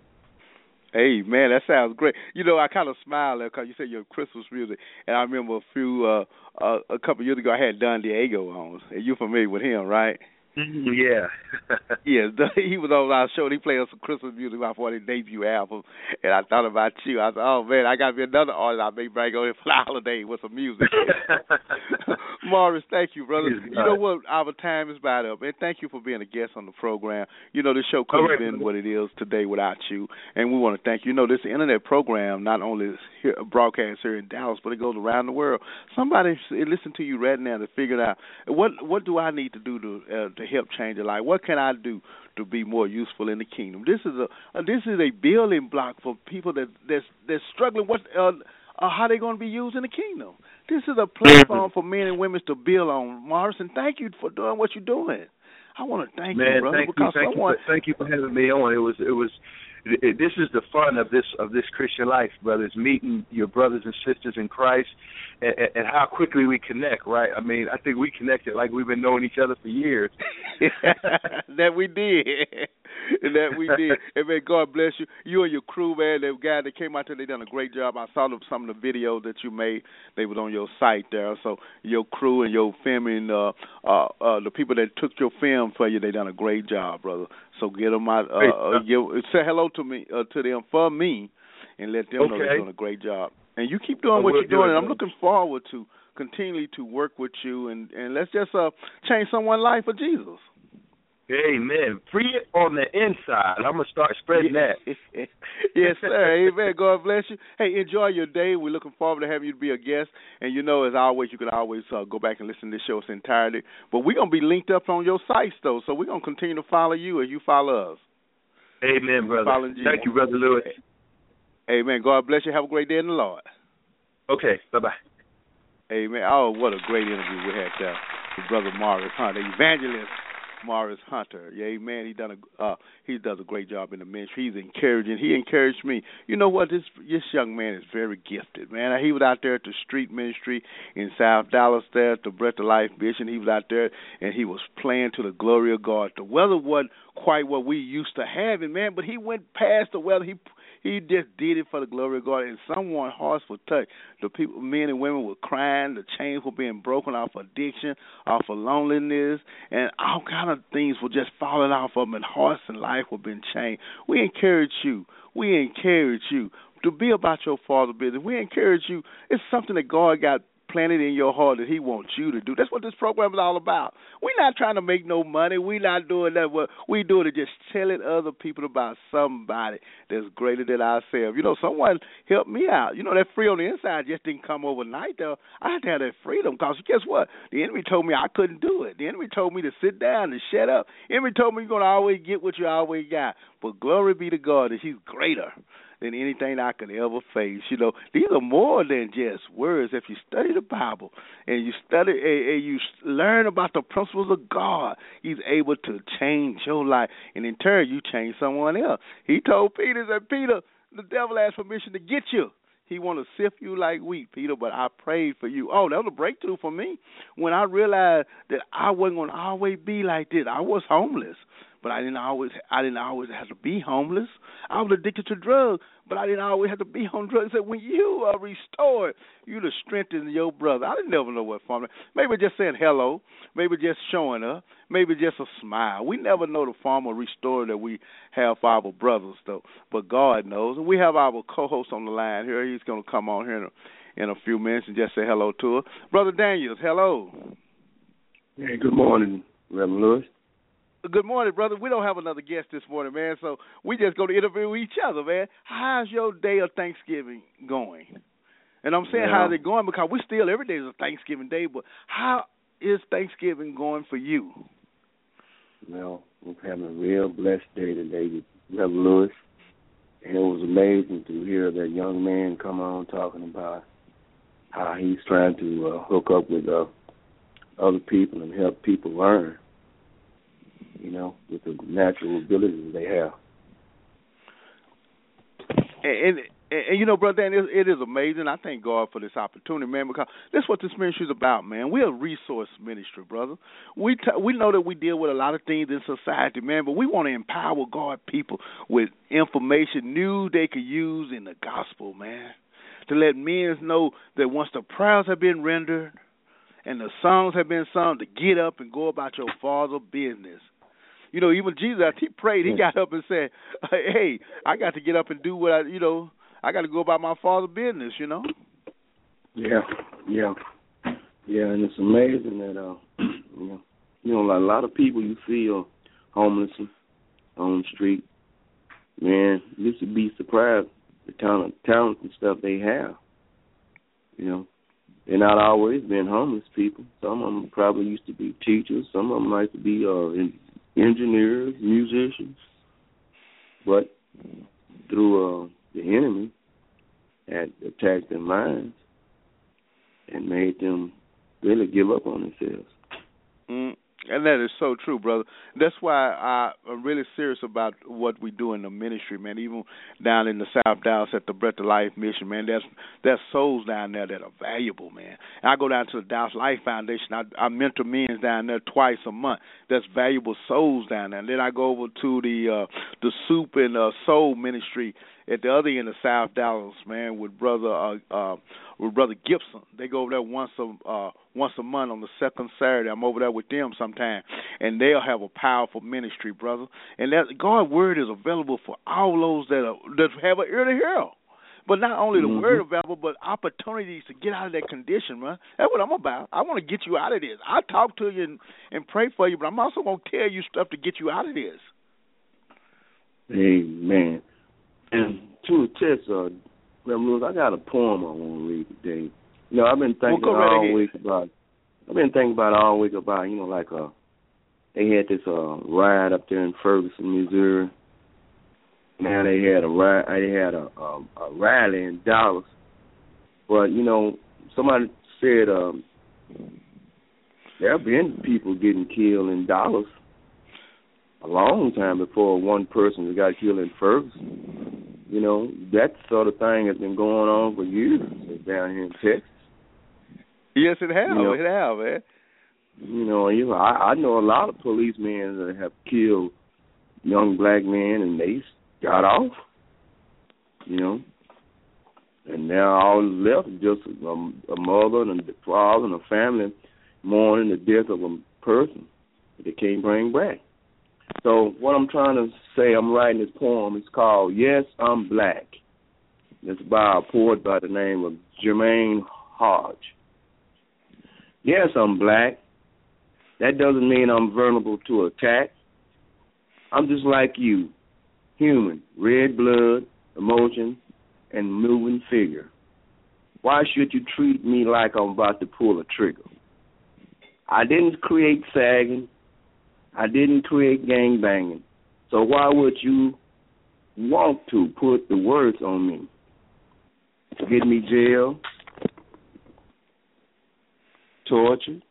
Speaker 3: Hey, man, that sounds great. You know, I kind of smiled because you said your Christmas music, and I remember a few, uh, uh, a couple of years ago, I had Don Diego on. And you're familiar with him, right?
Speaker 4: Yeah.
Speaker 3: Yes, he was on our show. And he played us some Christmas music before his debut album, and I thought about you. I thought, oh man, I got to be another artist I may bring on for the holiday with some music. Morris, thank you, brother. You know what? Our time is about up, and thank you for being a guest on the program. You know, the show couldn't have been what it is today without you, and we want to thank you. You know, this internet program not only is here, broadcast here in Dallas, but it goes around the world. Somebody listen to you right now to figure out what what do I need to do to uh, to help change a life. What can I do to be more useful in the kingdom? This is a uh, this is a building block for people that that's that's struggling. What uh, uh, how they going to be used in the kingdom? This is a platform for men and women to build on. Morrison, thank you for doing what you're doing. I want to thank
Speaker 4: Man,
Speaker 3: you, brother.
Speaker 4: Thank
Speaker 3: because
Speaker 4: you, thank,
Speaker 3: someone...
Speaker 4: you for, thank you for having me on. It was it was. It, this is the fun of this of this Christian life, brothers. Meeting your brothers and sisters in Christ, and, and how quickly we connect. Right? I mean, I think we connected like we've been knowing each other for years.
Speaker 3: That we did. That we did. And man, God bless you. You and your crew, man. The guy that came out there, they done a great job. I saw them, some of the videos that you made. They was on your site there. So your crew and your filming, uh, uh, uh, the people that took your film for you, they done a great job, brother. So get them out. Uh, uh, give, say hello to me, uh, to them for me, and let them
Speaker 4: okay.
Speaker 3: know they're doing a great job. And you keep doing
Speaker 4: I
Speaker 3: what you're doing,
Speaker 4: do
Speaker 3: and I'm looking forward to continually to work with you, and, and let's just uh, change someone's life for Jesus.
Speaker 4: Amen. Free it on the inside. I'm going to start spreading that.
Speaker 3: Yes, sir. Amen. God bless you. Hey, enjoy your day. We're looking forward to having you to be a guest. And, you know, as always, you can always uh, go back and listen to this show in its entirety. But we're going to be linked up on your sites, though, so we're going to continue to follow you as you follow us.
Speaker 4: Amen, brother. Thank you, Brother Lewis.
Speaker 3: Amen. God bless you. Have a great day in the Lord.
Speaker 4: Okay. Bye-bye.
Speaker 3: Amen. Oh, what a great interview we had there with Brother Morris Hunter, evangelist Morris Hunter. Yeah, amen. He done a uh, he does a great job in the ministry. He's encouraging. He encouraged me. You know what? This this young man is very gifted, man. He was out there at the street ministry in South Dallas there at the Breath of Life Mission. He was out there and he was playing to the glory of God. The weather wasn't quite what we used to have it, man, but he went past the weather. He He just did it for the glory of God, and someone's hearts were touched. The people, men and women were crying. The chains were being broken off of addiction, off of loneliness, and all kind of things were just falling off of them, and hearts and life were being changed. We encourage you. We encourage you to be about your Father's business. We encourage you. It's something that God got planted in your heart that he wants you to do. That's what this program is all about. We're not trying to make no money. We're not doing that. What we do is just telling other people about somebody that's greater than ourselves. You know, someone helped me out. You know, that free on the inside just didn't come overnight, though. I had to have that freedom because guess what? The enemy told me I couldn't do it. The enemy told me to sit down and shut up. The enemy told me you're going to always get what you always got. But glory be to God that he's greater than anything I could ever face. You know, these are more than just words. If you study the Bible and you study and, and you learn about the principles of God, he's able to change your life, and in turn, you change someone else. He told Peter, said, Peter, the devil asked permission to get you. He want to sift you like wheat, Peter, but I prayed for you. Oh, that was a breakthrough for me when I realized that I wasn't going to always be like this. I was homeless, but I didn't always I didn't always have to be homeless. I was addicted to drugs, but I didn't always have to be on drugs. So when you are restored, you to strengthen your brother. I didn't never know what farmer. Maybe just saying hello, maybe just showing up, maybe just a smile. We never know the farmer restorer that we have for our brothers, though. But God knows. And we have our co-host on the line here. He's going to come on here in a, in a few minutes and just say hello to her. Brother Daniels, hello.
Speaker 1: Hey, good morning, Reverend Lewis.
Speaker 3: Good morning, brother. We don't have another guest this morning, man, so we just going to interview each other, man. How's your day of Thanksgiving going? And I'm saying
Speaker 1: Yeah.
Speaker 3: how's it going because we still, every day is a Thanksgiving day, but how is Thanksgiving going for you?
Speaker 1: Well, we're having a real blessed day today with Reverend Lewis. And it was amazing to hear that young man come on talking about how he's trying to uh, hook up with uh, other people and help people learn, you know, with the natural abilities they have.
Speaker 3: And, and, and you know, Brother Dan, it, it is amazing. I thank God for this opportunity, man, because that's what this ministry is about, man. We're a resource ministry, brother. We t- we know that we deal with a lot of things in society, man, but we want to empower God people with information, news they could use in the gospel, man, to let men know that once the prayers have been rendered and the songs have been sung, to get up and go about your Father's business. You know, even Jesus, after he prayed, he got up and said, hey, I got to get up and do what I, you know, I got to go about my Father's business, you know?
Speaker 1: Yeah, yeah. Yeah, and it's amazing that, uh, you know, you know, a lot of people you see are homeless on the street. Man, you should be surprised the kind of talent and stuff they have. You know, they're not always been homeless people. Some of them probably used to be teachers. Some of them like to be uh, in, engineers, musicians. But through uh, the enemy had attacked their minds and made them really give up on themselves.
Speaker 3: Mm, and that is so true, brother. That's why I, I'm really serious about what we do in the ministry, man. Even down in the South Dallas at the Breath of Life Mission, man, there's there's souls down there that are valuable, man. And I go down to the Dallas Life Foundation. I, I mentor men down there twice a month. There's valuable souls down there. And then I go over to the uh, the Soup and uh, Soul Ministry at the other end of South Dallas, man, with brother uh, uh, with brother Gibson. They go over there once a uh, once a month on the second Saturday. I'm over there with them sometime, and they'll have a powerful ministry, brother. And that God's word is available for all those that are, that have an ear to hear. But not only the
Speaker 1: mm-hmm.
Speaker 3: word available, but opportunities to get out of that condition, man. That's what I'm about. I want to get you out of this. I talk to you and, and pray for you, but I'm also going to tell you stuff to get you out of this.
Speaker 1: Amen. And to attest, uh, Reverend, I got a poem I want to read today. You know, I've been thinking
Speaker 3: we'll right
Speaker 1: all
Speaker 3: ahead.
Speaker 1: week about. I've been thinking about all week about, you know, like uh, they had this uh ride up there in Ferguson, Missouri. Now they had a ride. They had a, a, a rally in Dallas, but you know, somebody said um, there have been people getting killed in Dallas a long time before one person got killed in Ferguson. You know, that sort of thing has been going on for years down here in Texas.
Speaker 3: Yes, it has.
Speaker 1: You know,
Speaker 3: it has, man.
Speaker 1: You know, you know, I, I know a lot of policemen that have killed young black men, and they got off. You know, and now all left is just a, a mother and a father and a family mourning the death of a person that they can't bring back. So what I'm trying to say, I'm writing this poem. It's called Yes, I'm Black. It's by a poet by the name of Jermaine Hodge. Yes, I'm black. That doesn't mean I'm vulnerable to attack. I'm just like you, human, red blood, emotion, and moving figure. Why should you treat me like I'm about to pull a trigger? I didn't create sagging. I didn't create gang banging. So why would you want to put the words on me? Get me jail, torture,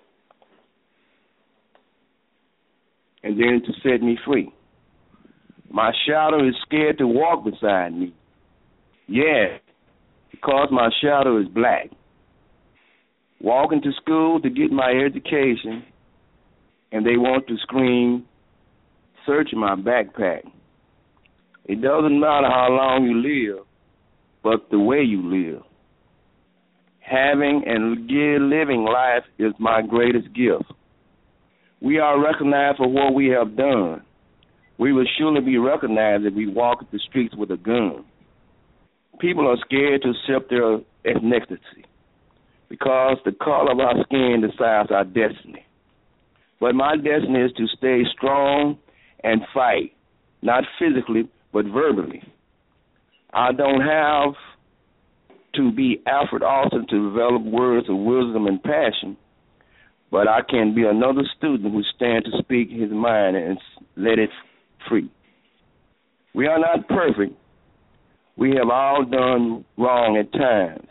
Speaker 1: and then to set me free. My shadow is scared to walk beside me. Yeah, because my shadow is black. Walking to school to get my education, and they want to scream, search my backpack. It doesn't matter how long you live, but the way you live. Having and living life is my greatest gift. We are recognized for what we have done. We will surely be recognized if we walk the streets with a gun. People are scared to accept their ethnicity because the color of our skin decides our destiny. But my destiny is to stay strong and fight, not physically, but verbally. I don't have to be Alfred Austin to develop words of wisdom and passion, but I can be another student who stands to speak his mind and let it free. We are not perfect. We have all done wrong at times.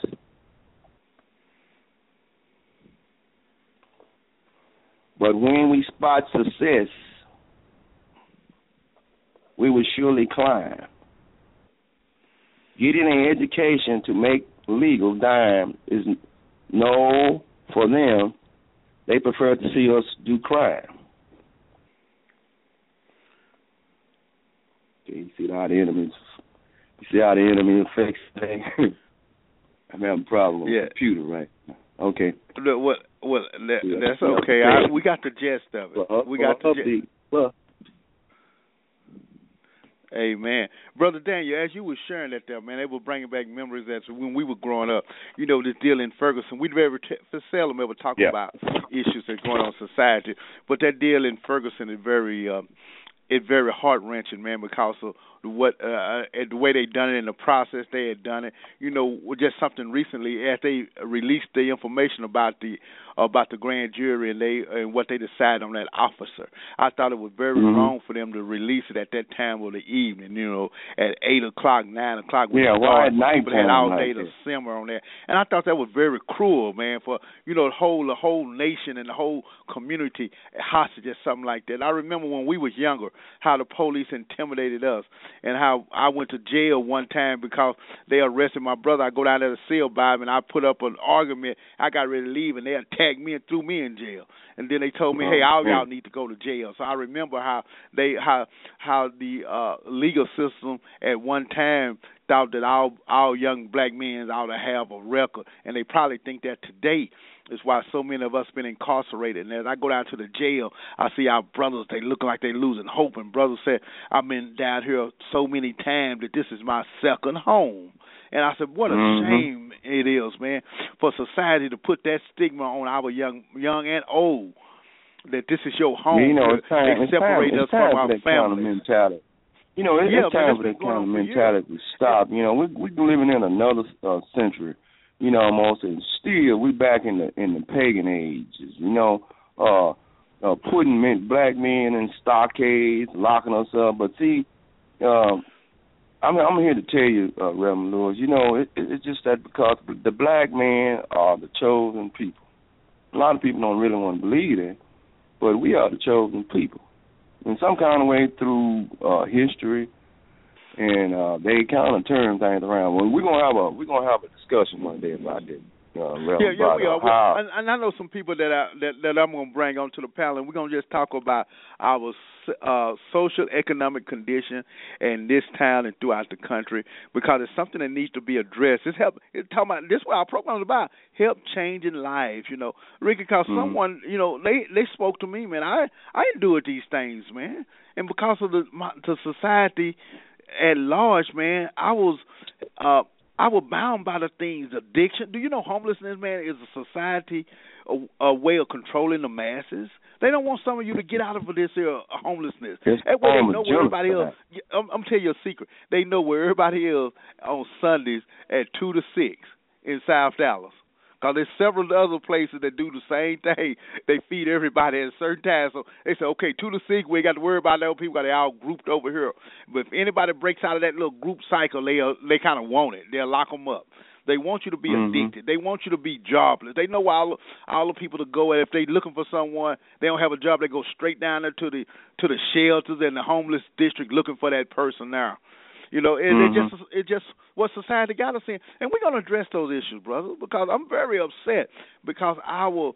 Speaker 1: But when we spot success, we will surely climb. Getting an education to make legal dime is no for them. They prefer to see us do crime. Okay, you see how the enemies, you see how the enemy affects things. I'm having a problem with
Speaker 3: yeah.
Speaker 1: the computer right now. Okay.
Speaker 3: Well, well, well that,
Speaker 1: yeah.
Speaker 3: that's okay. I, we got the gist of it.
Speaker 1: Well,
Speaker 3: we got
Speaker 1: well,
Speaker 3: the gist.
Speaker 1: Well,
Speaker 3: Amen. Brother Daniel, as you were sharing that there, man, they were bringing back memories as when we were growing up. You know, this deal in Ferguson, we never t- seldom ever talk
Speaker 1: yeah.
Speaker 3: about issues that are going on in society, but that deal in Ferguson is very, uh, it's very heart-wrenching, man, because of what uh, the way they done it in the process they had done it. You know, just something recently as they released the information about the about the grand jury and they and what they decided on that officer. I thought it was very
Speaker 1: mm-hmm.
Speaker 3: wrong for them to release it at that time of the evening. You know, at eight o'clock, nine o'clock.
Speaker 1: Yeah, well, at night
Speaker 3: people had all
Speaker 1: like
Speaker 3: day
Speaker 1: that.
Speaker 3: to simmer on that, and I thought that was very cruel, man. For you know, the whole the whole nation and the whole community hostage or something like that. I remember when we was younger, how the police intimidated us. And how I went to jail one time because they arrested my brother. I go down there to cell by him, and I put up an argument. I got ready to leave, and they attacked me and threw me in jail. And then they told me, "Hey, all y'all need to go to jail." So I remember how they how how the uh, legal system at one time thought that all all young black men ought to have a record, and they probably think that today is why so many of us been incarcerated. And as I go down to the jail, I see our brothers, they look like they losing hope. And brothers said, I've been down here so many times that this is my second home. And I said, what a
Speaker 1: mm-hmm.
Speaker 3: shame it is, man, for society to put that stigma on our young young and old, that this is your home.
Speaker 1: You know, it's time,
Speaker 3: they
Speaker 1: it's
Speaker 3: separate
Speaker 1: time,
Speaker 3: us
Speaker 1: it's time
Speaker 3: from our
Speaker 1: for that
Speaker 3: family.
Speaker 1: Kind of mentality. You know, it's,
Speaker 3: yeah,
Speaker 1: it's time
Speaker 3: man,
Speaker 1: for that
Speaker 3: kind
Speaker 1: kind of mentality to stop. You know, we, we're living in another uh, century. You know, almost, and still we back in the in the pagan ages. You know, uh, uh, putting men, black men in stockades, locking us up. But see, uh, I'm I'm here to tell you, uh, Reverend Lewis. You know, it, it, it's just that because the black men are the chosen people. A lot of people don't really want to believe that, but we are the chosen people. In some kind of way, through uh, history. And uh, they kind of turn things around. Well, we're gonna have a we're gonna have a discussion one day about this. Uh,
Speaker 3: yeah, yeah, we are.
Speaker 1: How,
Speaker 3: and, and I know some people that I, that that I'm gonna bring onto the panel. And we're gonna just talk about our uh, social economic condition in this town and throughout the country because it's something that needs to be addressed. It's help. It's talking about this. Is what our program is about. Help changing lives. You know, Ricky, because mm-hmm. someone, you know, they they spoke to me, man. I I endured these things, man, and because of the my, the society at large, man, I was uh, I was bound by the things, addiction. Do you know homelessness, man, is a society, a, a way of controlling the masses? They don't want some of you to get out of this here homelessness.
Speaker 1: It's
Speaker 3: that way they know where everybody else. I'm, I'm telling you a secret. They know where everybody is on Sundays at two to six in South Dallas. Because there's several other places that do the same thing. They feed everybody at a certain time. So they say, okay, two to six, we ain't got to worry about those people. They all grouped over here. But if anybody breaks out of that little group cycle, they uh, they kind of want it. They'll lock them up. They want you to be
Speaker 1: mm-hmm.
Speaker 3: addicted. They want you to be jobless. They know all all the people to go. And if they looking for someone, they don't have a job. They go straight down there to the to the shelters and the homeless district looking for that person now. You know, it, mm-hmm. it just it just what society got us in, and we're gonna address those issues, brother. Because I'm very upset because our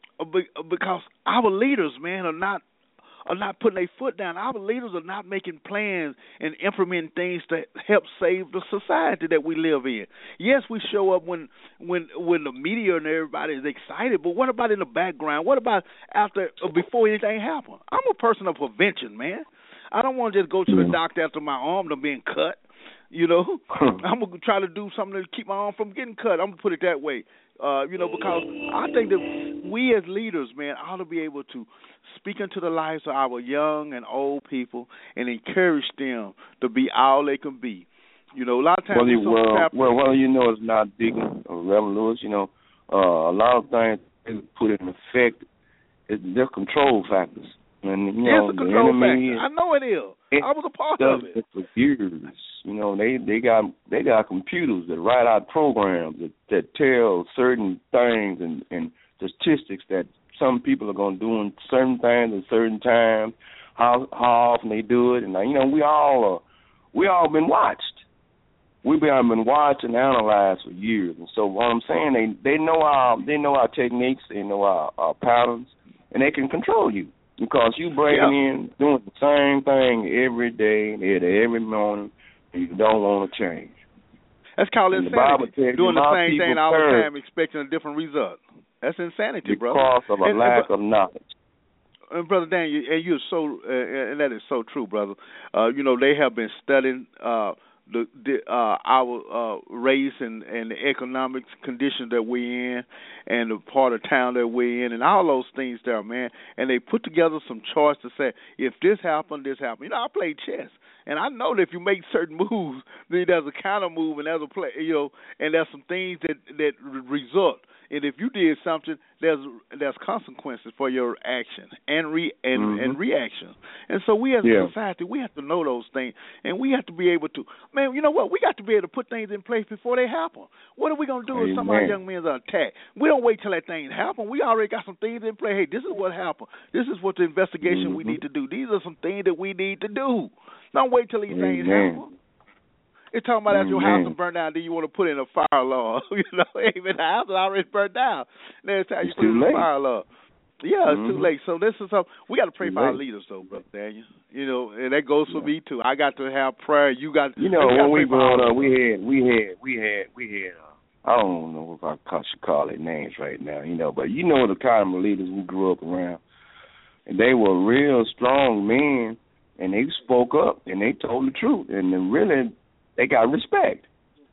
Speaker 3: because our leaders, man, are not. are not putting their foot down. Our leaders are not making plans and implementing things to help save the society that we live in. Yes, we show up when when when the media and everybody is excited, but what about in the background? What about after before anything happens? I'm a person of prevention, man. I don't want to just go to the doctor after my arm done being cut. You know, I'm gonna try to do something to keep my arm from getting cut. I'm gonna put it that way. Uh, you know, because I think that we as leaders, man, ought to be able to speak into the lives of our young and old people and encourage them to be all they can be. You know, a lot of times...
Speaker 1: Well, you, well, well, well, you know, it's not big or Reverend Lewis, you know, uh, a lot of things they put in effect, it's just control factors. And, you know,
Speaker 3: it's a control
Speaker 1: enemy,
Speaker 3: factor. I know it is.
Speaker 1: It
Speaker 3: I was a part of it.
Speaker 1: For years, you know, they they got they got computers that write out programs that, that tell certain things and, and statistics that some people are going to do in certain things at certain times, how how often they do it, and you know, we all are, we all been watched. We've been been watched and analyzed for years, and so what I'm saying, they they know our they know our techniques, they know our, our patterns, and they can control you. Because you breaking yeah. in, doing the same thing every day, every morning, and you don't want to change.
Speaker 3: That's called
Speaker 1: and
Speaker 3: insanity.
Speaker 1: The
Speaker 3: doing the same thing all the
Speaker 1: perish
Speaker 3: time, expecting a different result. That's insanity,
Speaker 1: because
Speaker 3: brother.
Speaker 1: Because of a
Speaker 3: and,
Speaker 1: lack
Speaker 3: and,
Speaker 1: of knowledge.
Speaker 3: And Brother Dan, you, and you're so, uh, and that is so true, brother. Uh, you know, they have been studying uh, the, the uh, our uh, race and, and the economic conditions that we're in, and the part of town that we're in, and all those things there, man. And they put together some charts to say, if this happened, this happened. You know, I play chess, and I know that if you make certain moves, then there's a counter move, and there's a play, you know, and there's some things that that result. And if you did something, there's there's consequences for your action and re and,
Speaker 1: mm-hmm.
Speaker 3: and reaction. And so we as a
Speaker 1: yeah.
Speaker 3: society, we have to know those things, and we have to be able to. Man, you know what? We got to be able to put things in place before they happen. What are we gonna do
Speaker 1: Amen.
Speaker 3: if some of our young men are attacked? We don't wait till that thing happens. We already got some things in play. Hey, this is what happened. This is what the investigation
Speaker 1: mm-hmm.
Speaker 3: we need to do. These are some things that we need to do. Don't wait till these
Speaker 1: Amen.
Speaker 3: things happen. It's talking about after your house is burned down, then you want to put in a fire alarm. You know, even the house is already burned down. Next time you
Speaker 1: it's
Speaker 3: put in
Speaker 1: late.
Speaker 3: a fire alarm. Yeah, it's
Speaker 1: mm-hmm.
Speaker 3: too late. So this is something we got to pray
Speaker 1: too
Speaker 3: for
Speaker 1: late.
Speaker 3: our leaders, though, Brother Daniel. You know, and that goes for yeah. me too. I got to have prayer. You got.
Speaker 1: You know,
Speaker 3: we
Speaker 1: when we growing up, we had, we had, we had, we had. Uh, I don't know if I should call it names right now. You know, but you know the kind of leaders we grew up around, and they were real strong men, and they spoke up and they told the truth, and then really. They got respect.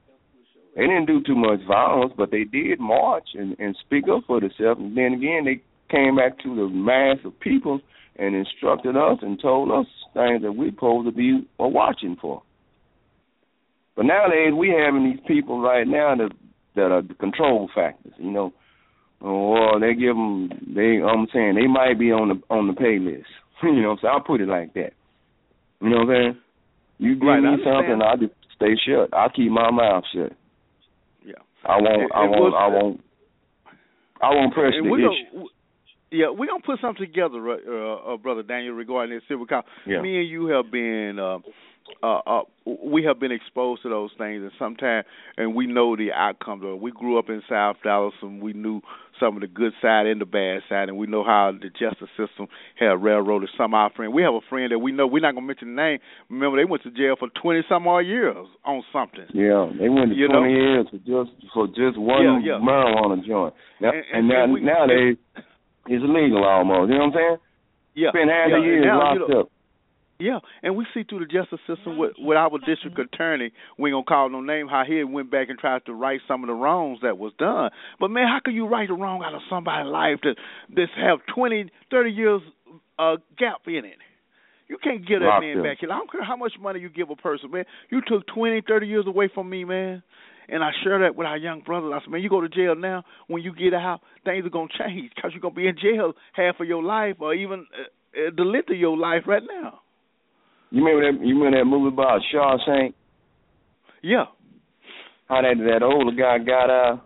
Speaker 1: They didn't do too much violence, but they did march and, and speak up for themselves. And then again, they came back to the mass of people and instructed us and told us things that we're supposed to be watching for. But nowadays, we having these people right now that that are the control factors. You know, or they give them. They, I'm saying they might be on the on the pay list. You know, so I'll put it like that. You know what I'm saying? You give
Speaker 3: right,
Speaker 1: me
Speaker 3: I
Speaker 1: something, I'll just stay shut. I'll keep my mouth shut.
Speaker 3: Yeah.
Speaker 1: I won't.
Speaker 3: It,
Speaker 1: I
Speaker 3: it
Speaker 1: won't.
Speaker 3: was,
Speaker 1: I won't. I won't press the
Speaker 3: we
Speaker 1: issue.
Speaker 3: Gonna, yeah, we're gonna put something together, uh, uh, Brother Daniel, regarding this. Because
Speaker 1: yeah.
Speaker 3: me and you have been, uh, uh, uh, we have been exposed to those things, and sometimes, and we know the outcomes. Of, we grew up in South Dallas, and we knew some of the good side and the bad side, and we know how the justice system had railroaded some of our friends. We have a friend that we know, we're not going to mention the name. Remember, they went to jail for twenty-some odd years on something.
Speaker 1: Yeah, they went to
Speaker 3: you
Speaker 1: twenty
Speaker 3: know?
Speaker 1: years for just for just one
Speaker 3: yeah, yeah.
Speaker 1: marijuana joint. Now,
Speaker 3: and, and,
Speaker 1: and now,
Speaker 3: and we,
Speaker 1: nowadays, it's illegal almost. You know what I'm saying?
Speaker 3: Yeah.
Speaker 1: Spent half
Speaker 3: yeah,
Speaker 1: a year
Speaker 3: now,
Speaker 1: locked
Speaker 3: you know,
Speaker 1: up.
Speaker 3: Yeah, and we see through the justice system with, with our district attorney, we ain't going to call no name, how he went back and tried to right some of the wrongs that was done. But, man, how can you right a wrong out of somebody's life that that's have twenty, thirty years uh, gap in it? You can't give that
Speaker 1: Locked
Speaker 3: man
Speaker 1: up.
Speaker 3: back here. I don't care how much money you give a person, man. You took twenty, thirty years away from me, man. And I share that with our young brothers. I said, man, you go to jail now. When you get out, things are going to change because you're going to be in jail half of your life or even uh, the length of your life right now.
Speaker 1: You remember that? You remember that movie about Shawshank?
Speaker 3: Yeah.
Speaker 1: how that that older guy got out,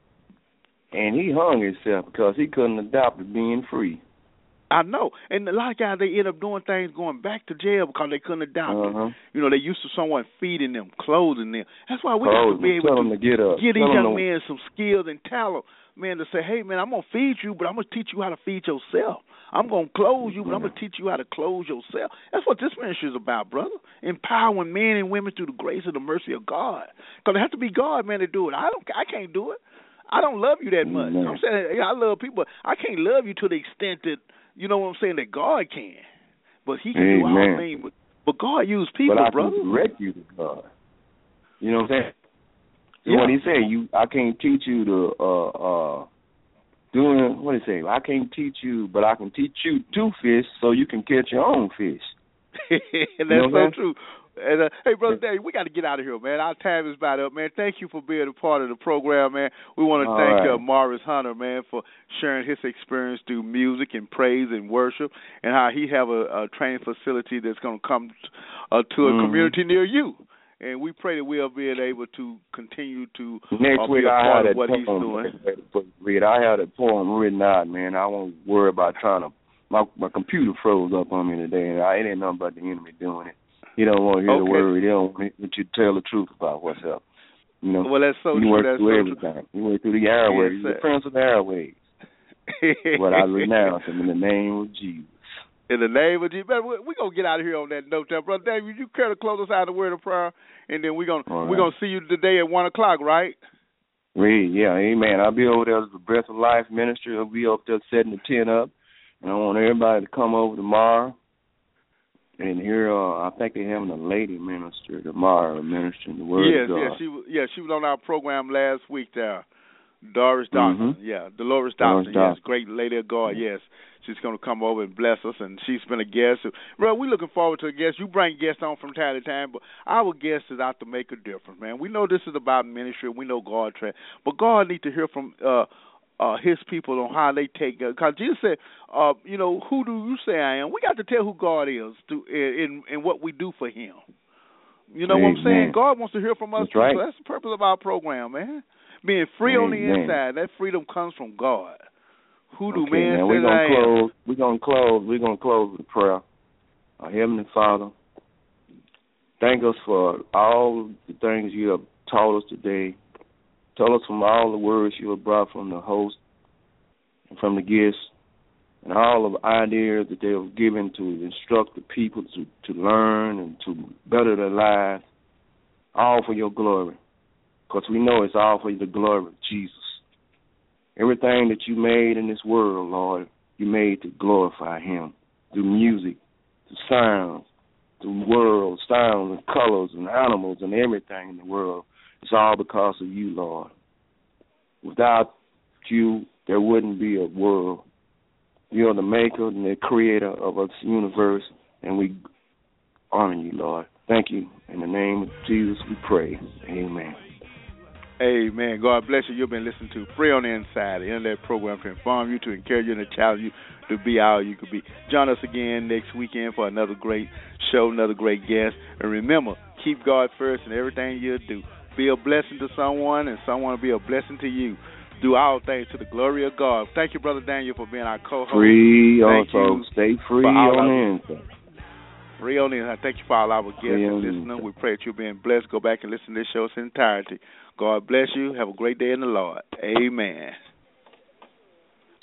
Speaker 1: and he hung himself because he couldn't adopt to being free.
Speaker 3: I know, and a lot of guys, they end up doing things, going back to jail because they couldn't adopt
Speaker 1: uh-huh.
Speaker 3: it. You know, they used to someone feeding them, clothing them. That's why we
Speaker 1: Clothes,
Speaker 3: have to be able
Speaker 1: tell
Speaker 3: to
Speaker 1: them to get up.
Speaker 3: give these
Speaker 1: tell
Speaker 3: young
Speaker 1: them
Speaker 3: men some skills and talent, man, to say, hey, man, I'm going to feed you, but I'm going to teach you how to feed yourself. I'm going to clothe you, but I'm going to teach you how to clothe yourself. That's what this ministry is about, brother. Empowering men and women through the grace and the mercy of God. Because it has to be God, man, to do it. I don't. I can't do it. I don't love you that much.
Speaker 1: Amen.
Speaker 3: I'm saying, yeah, I love people. I can't love you to the extent that, you know what I'm saying, that God can. But he can
Speaker 1: Amen.
Speaker 3: do all things. But, but God used people,
Speaker 1: but I
Speaker 3: brother.
Speaker 1: can direct you to God. You know what I'm saying? So
Speaker 3: Yeah.
Speaker 1: what he said, you, I can't teach you to, uh, uh, doing, what he say, I can't teach you, but I can teach you to fish so you can catch your own fish.
Speaker 3: And that's
Speaker 1: you know
Speaker 3: so true. And uh, hey, Brother Dave, we got to get out of here, man. Our time is about up, man. Thank you for being a part of the program, man. We want to
Speaker 1: All
Speaker 3: thank
Speaker 1: right.
Speaker 3: uh, Morris Hunter, man, for sharing his experience through music and praise and worship, and how he have a, a training facility that's going to come uh, to a
Speaker 1: mm-hmm.
Speaker 3: community near you. And we pray that we'll be able to continue to
Speaker 1: Next
Speaker 3: uh,
Speaker 1: week
Speaker 3: be a
Speaker 1: I
Speaker 3: part
Speaker 1: had
Speaker 3: of what
Speaker 1: poem,
Speaker 3: he's doing.
Speaker 1: Read. I had a poem written out, man. I won't worry about trying to. My my computer froze up on me today, and I, it ain't nothing but the enemy doing it. He don't want to hear
Speaker 3: Okay.
Speaker 1: the word. He don't want you to tell the truth about what's up. You know.
Speaker 3: Well, that's so
Speaker 1: he
Speaker 3: true.
Speaker 1: went
Speaker 3: That's
Speaker 1: through
Speaker 3: so
Speaker 1: everything. He went through the airways.
Speaker 3: Yes,
Speaker 1: He's the prince of the airways. But I renounce him in the name of Jesus.
Speaker 3: In the name of Jesus. We're we going to get out of here on that note there. Brother David, you care to close us out of the word of prayer? And then we're going
Speaker 1: right.
Speaker 3: we're gonna see you today at one o'clock, right?
Speaker 1: Read, yeah, amen. I'll be over there at the Breath of Life Ministry. I'll be up there setting the tent up. And I want everybody to come over tomorrow. And here, uh, I think they're having a lady minister tomorrow, ministering the word
Speaker 3: yes,
Speaker 1: of God.
Speaker 3: Yes, she was, yeah, she was on our program last week there. Doris Dawson,
Speaker 1: mm-hmm.
Speaker 3: yeah, Dolores
Speaker 1: Doris
Speaker 3: Dawson,
Speaker 1: Dawson.
Speaker 3: yes, great lady of God, yes. She's going to come over and bless us, and she's been a guest. Well, we're looking forward to a guest. You bring guests on from time to time, but our guest is out to make a difference, man. We know this is about ministry. We know God, but God needs to hear from uh, uh, his people on how they take it. Because Jesus said, uh, you know, who do you say I am? We got to tell who God is to, in, in what we do for him. You know
Speaker 1: Amen.
Speaker 3: what I'm saying? God wants to hear from us,
Speaker 1: that's
Speaker 3: too.
Speaker 1: Right.
Speaker 3: So that's the purpose of our program, man. Being free
Speaker 1: Amen.
Speaker 3: on the inside, that freedom comes from God. Who do
Speaker 1: okay,
Speaker 3: man
Speaker 1: now
Speaker 3: say
Speaker 1: we're gonna
Speaker 3: I am?
Speaker 1: close. We're gonna close. We're gonna close with prayer. Our Heavenly Father, thank us for all the things you have taught us today. Tell us from all the words you have brought from the host and from the guests, and all of the ideas that they have given to instruct the people to, to learn and to better their lives, all for your glory. Because we know it's all for the glory of Jesus. Everything that you made in this world, Lord, you made to glorify him. Through music, through sounds, through world, sounds and colors and animals and everything in the world. It's all because of you, Lord. Without you, there wouldn't be a world. You're the maker and the creator of this universe, and we honor you, Lord. Thank you. In the name of Jesus, we pray. Amen.
Speaker 3: Amen. God bless you. You've been listening to Free on the Inside, the internet program to inform you, to encourage you, and to challenge you to be all you could be. Join us again next weekend for another great show, another great guest. And remember, keep God first in everything you do. Be a blessing to someone, and someone will be a blessing to you. Do all things to the glory of God. Thank you, Brother Daniel, for being our co-host.
Speaker 1: Free on,
Speaker 3: Thank
Speaker 1: folks.
Speaker 3: you
Speaker 1: Stay free
Speaker 3: for all
Speaker 1: on
Speaker 3: our-
Speaker 1: the inside.
Speaker 3: Free on the inside. Thank you for all our guests
Speaker 1: Free
Speaker 3: and
Speaker 1: on the
Speaker 3: listeners.
Speaker 1: inside.
Speaker 3: We pray that you're being blessed. Go back and listen to this show in its entirety. God bless you. Have a great day in the Lord. Amen.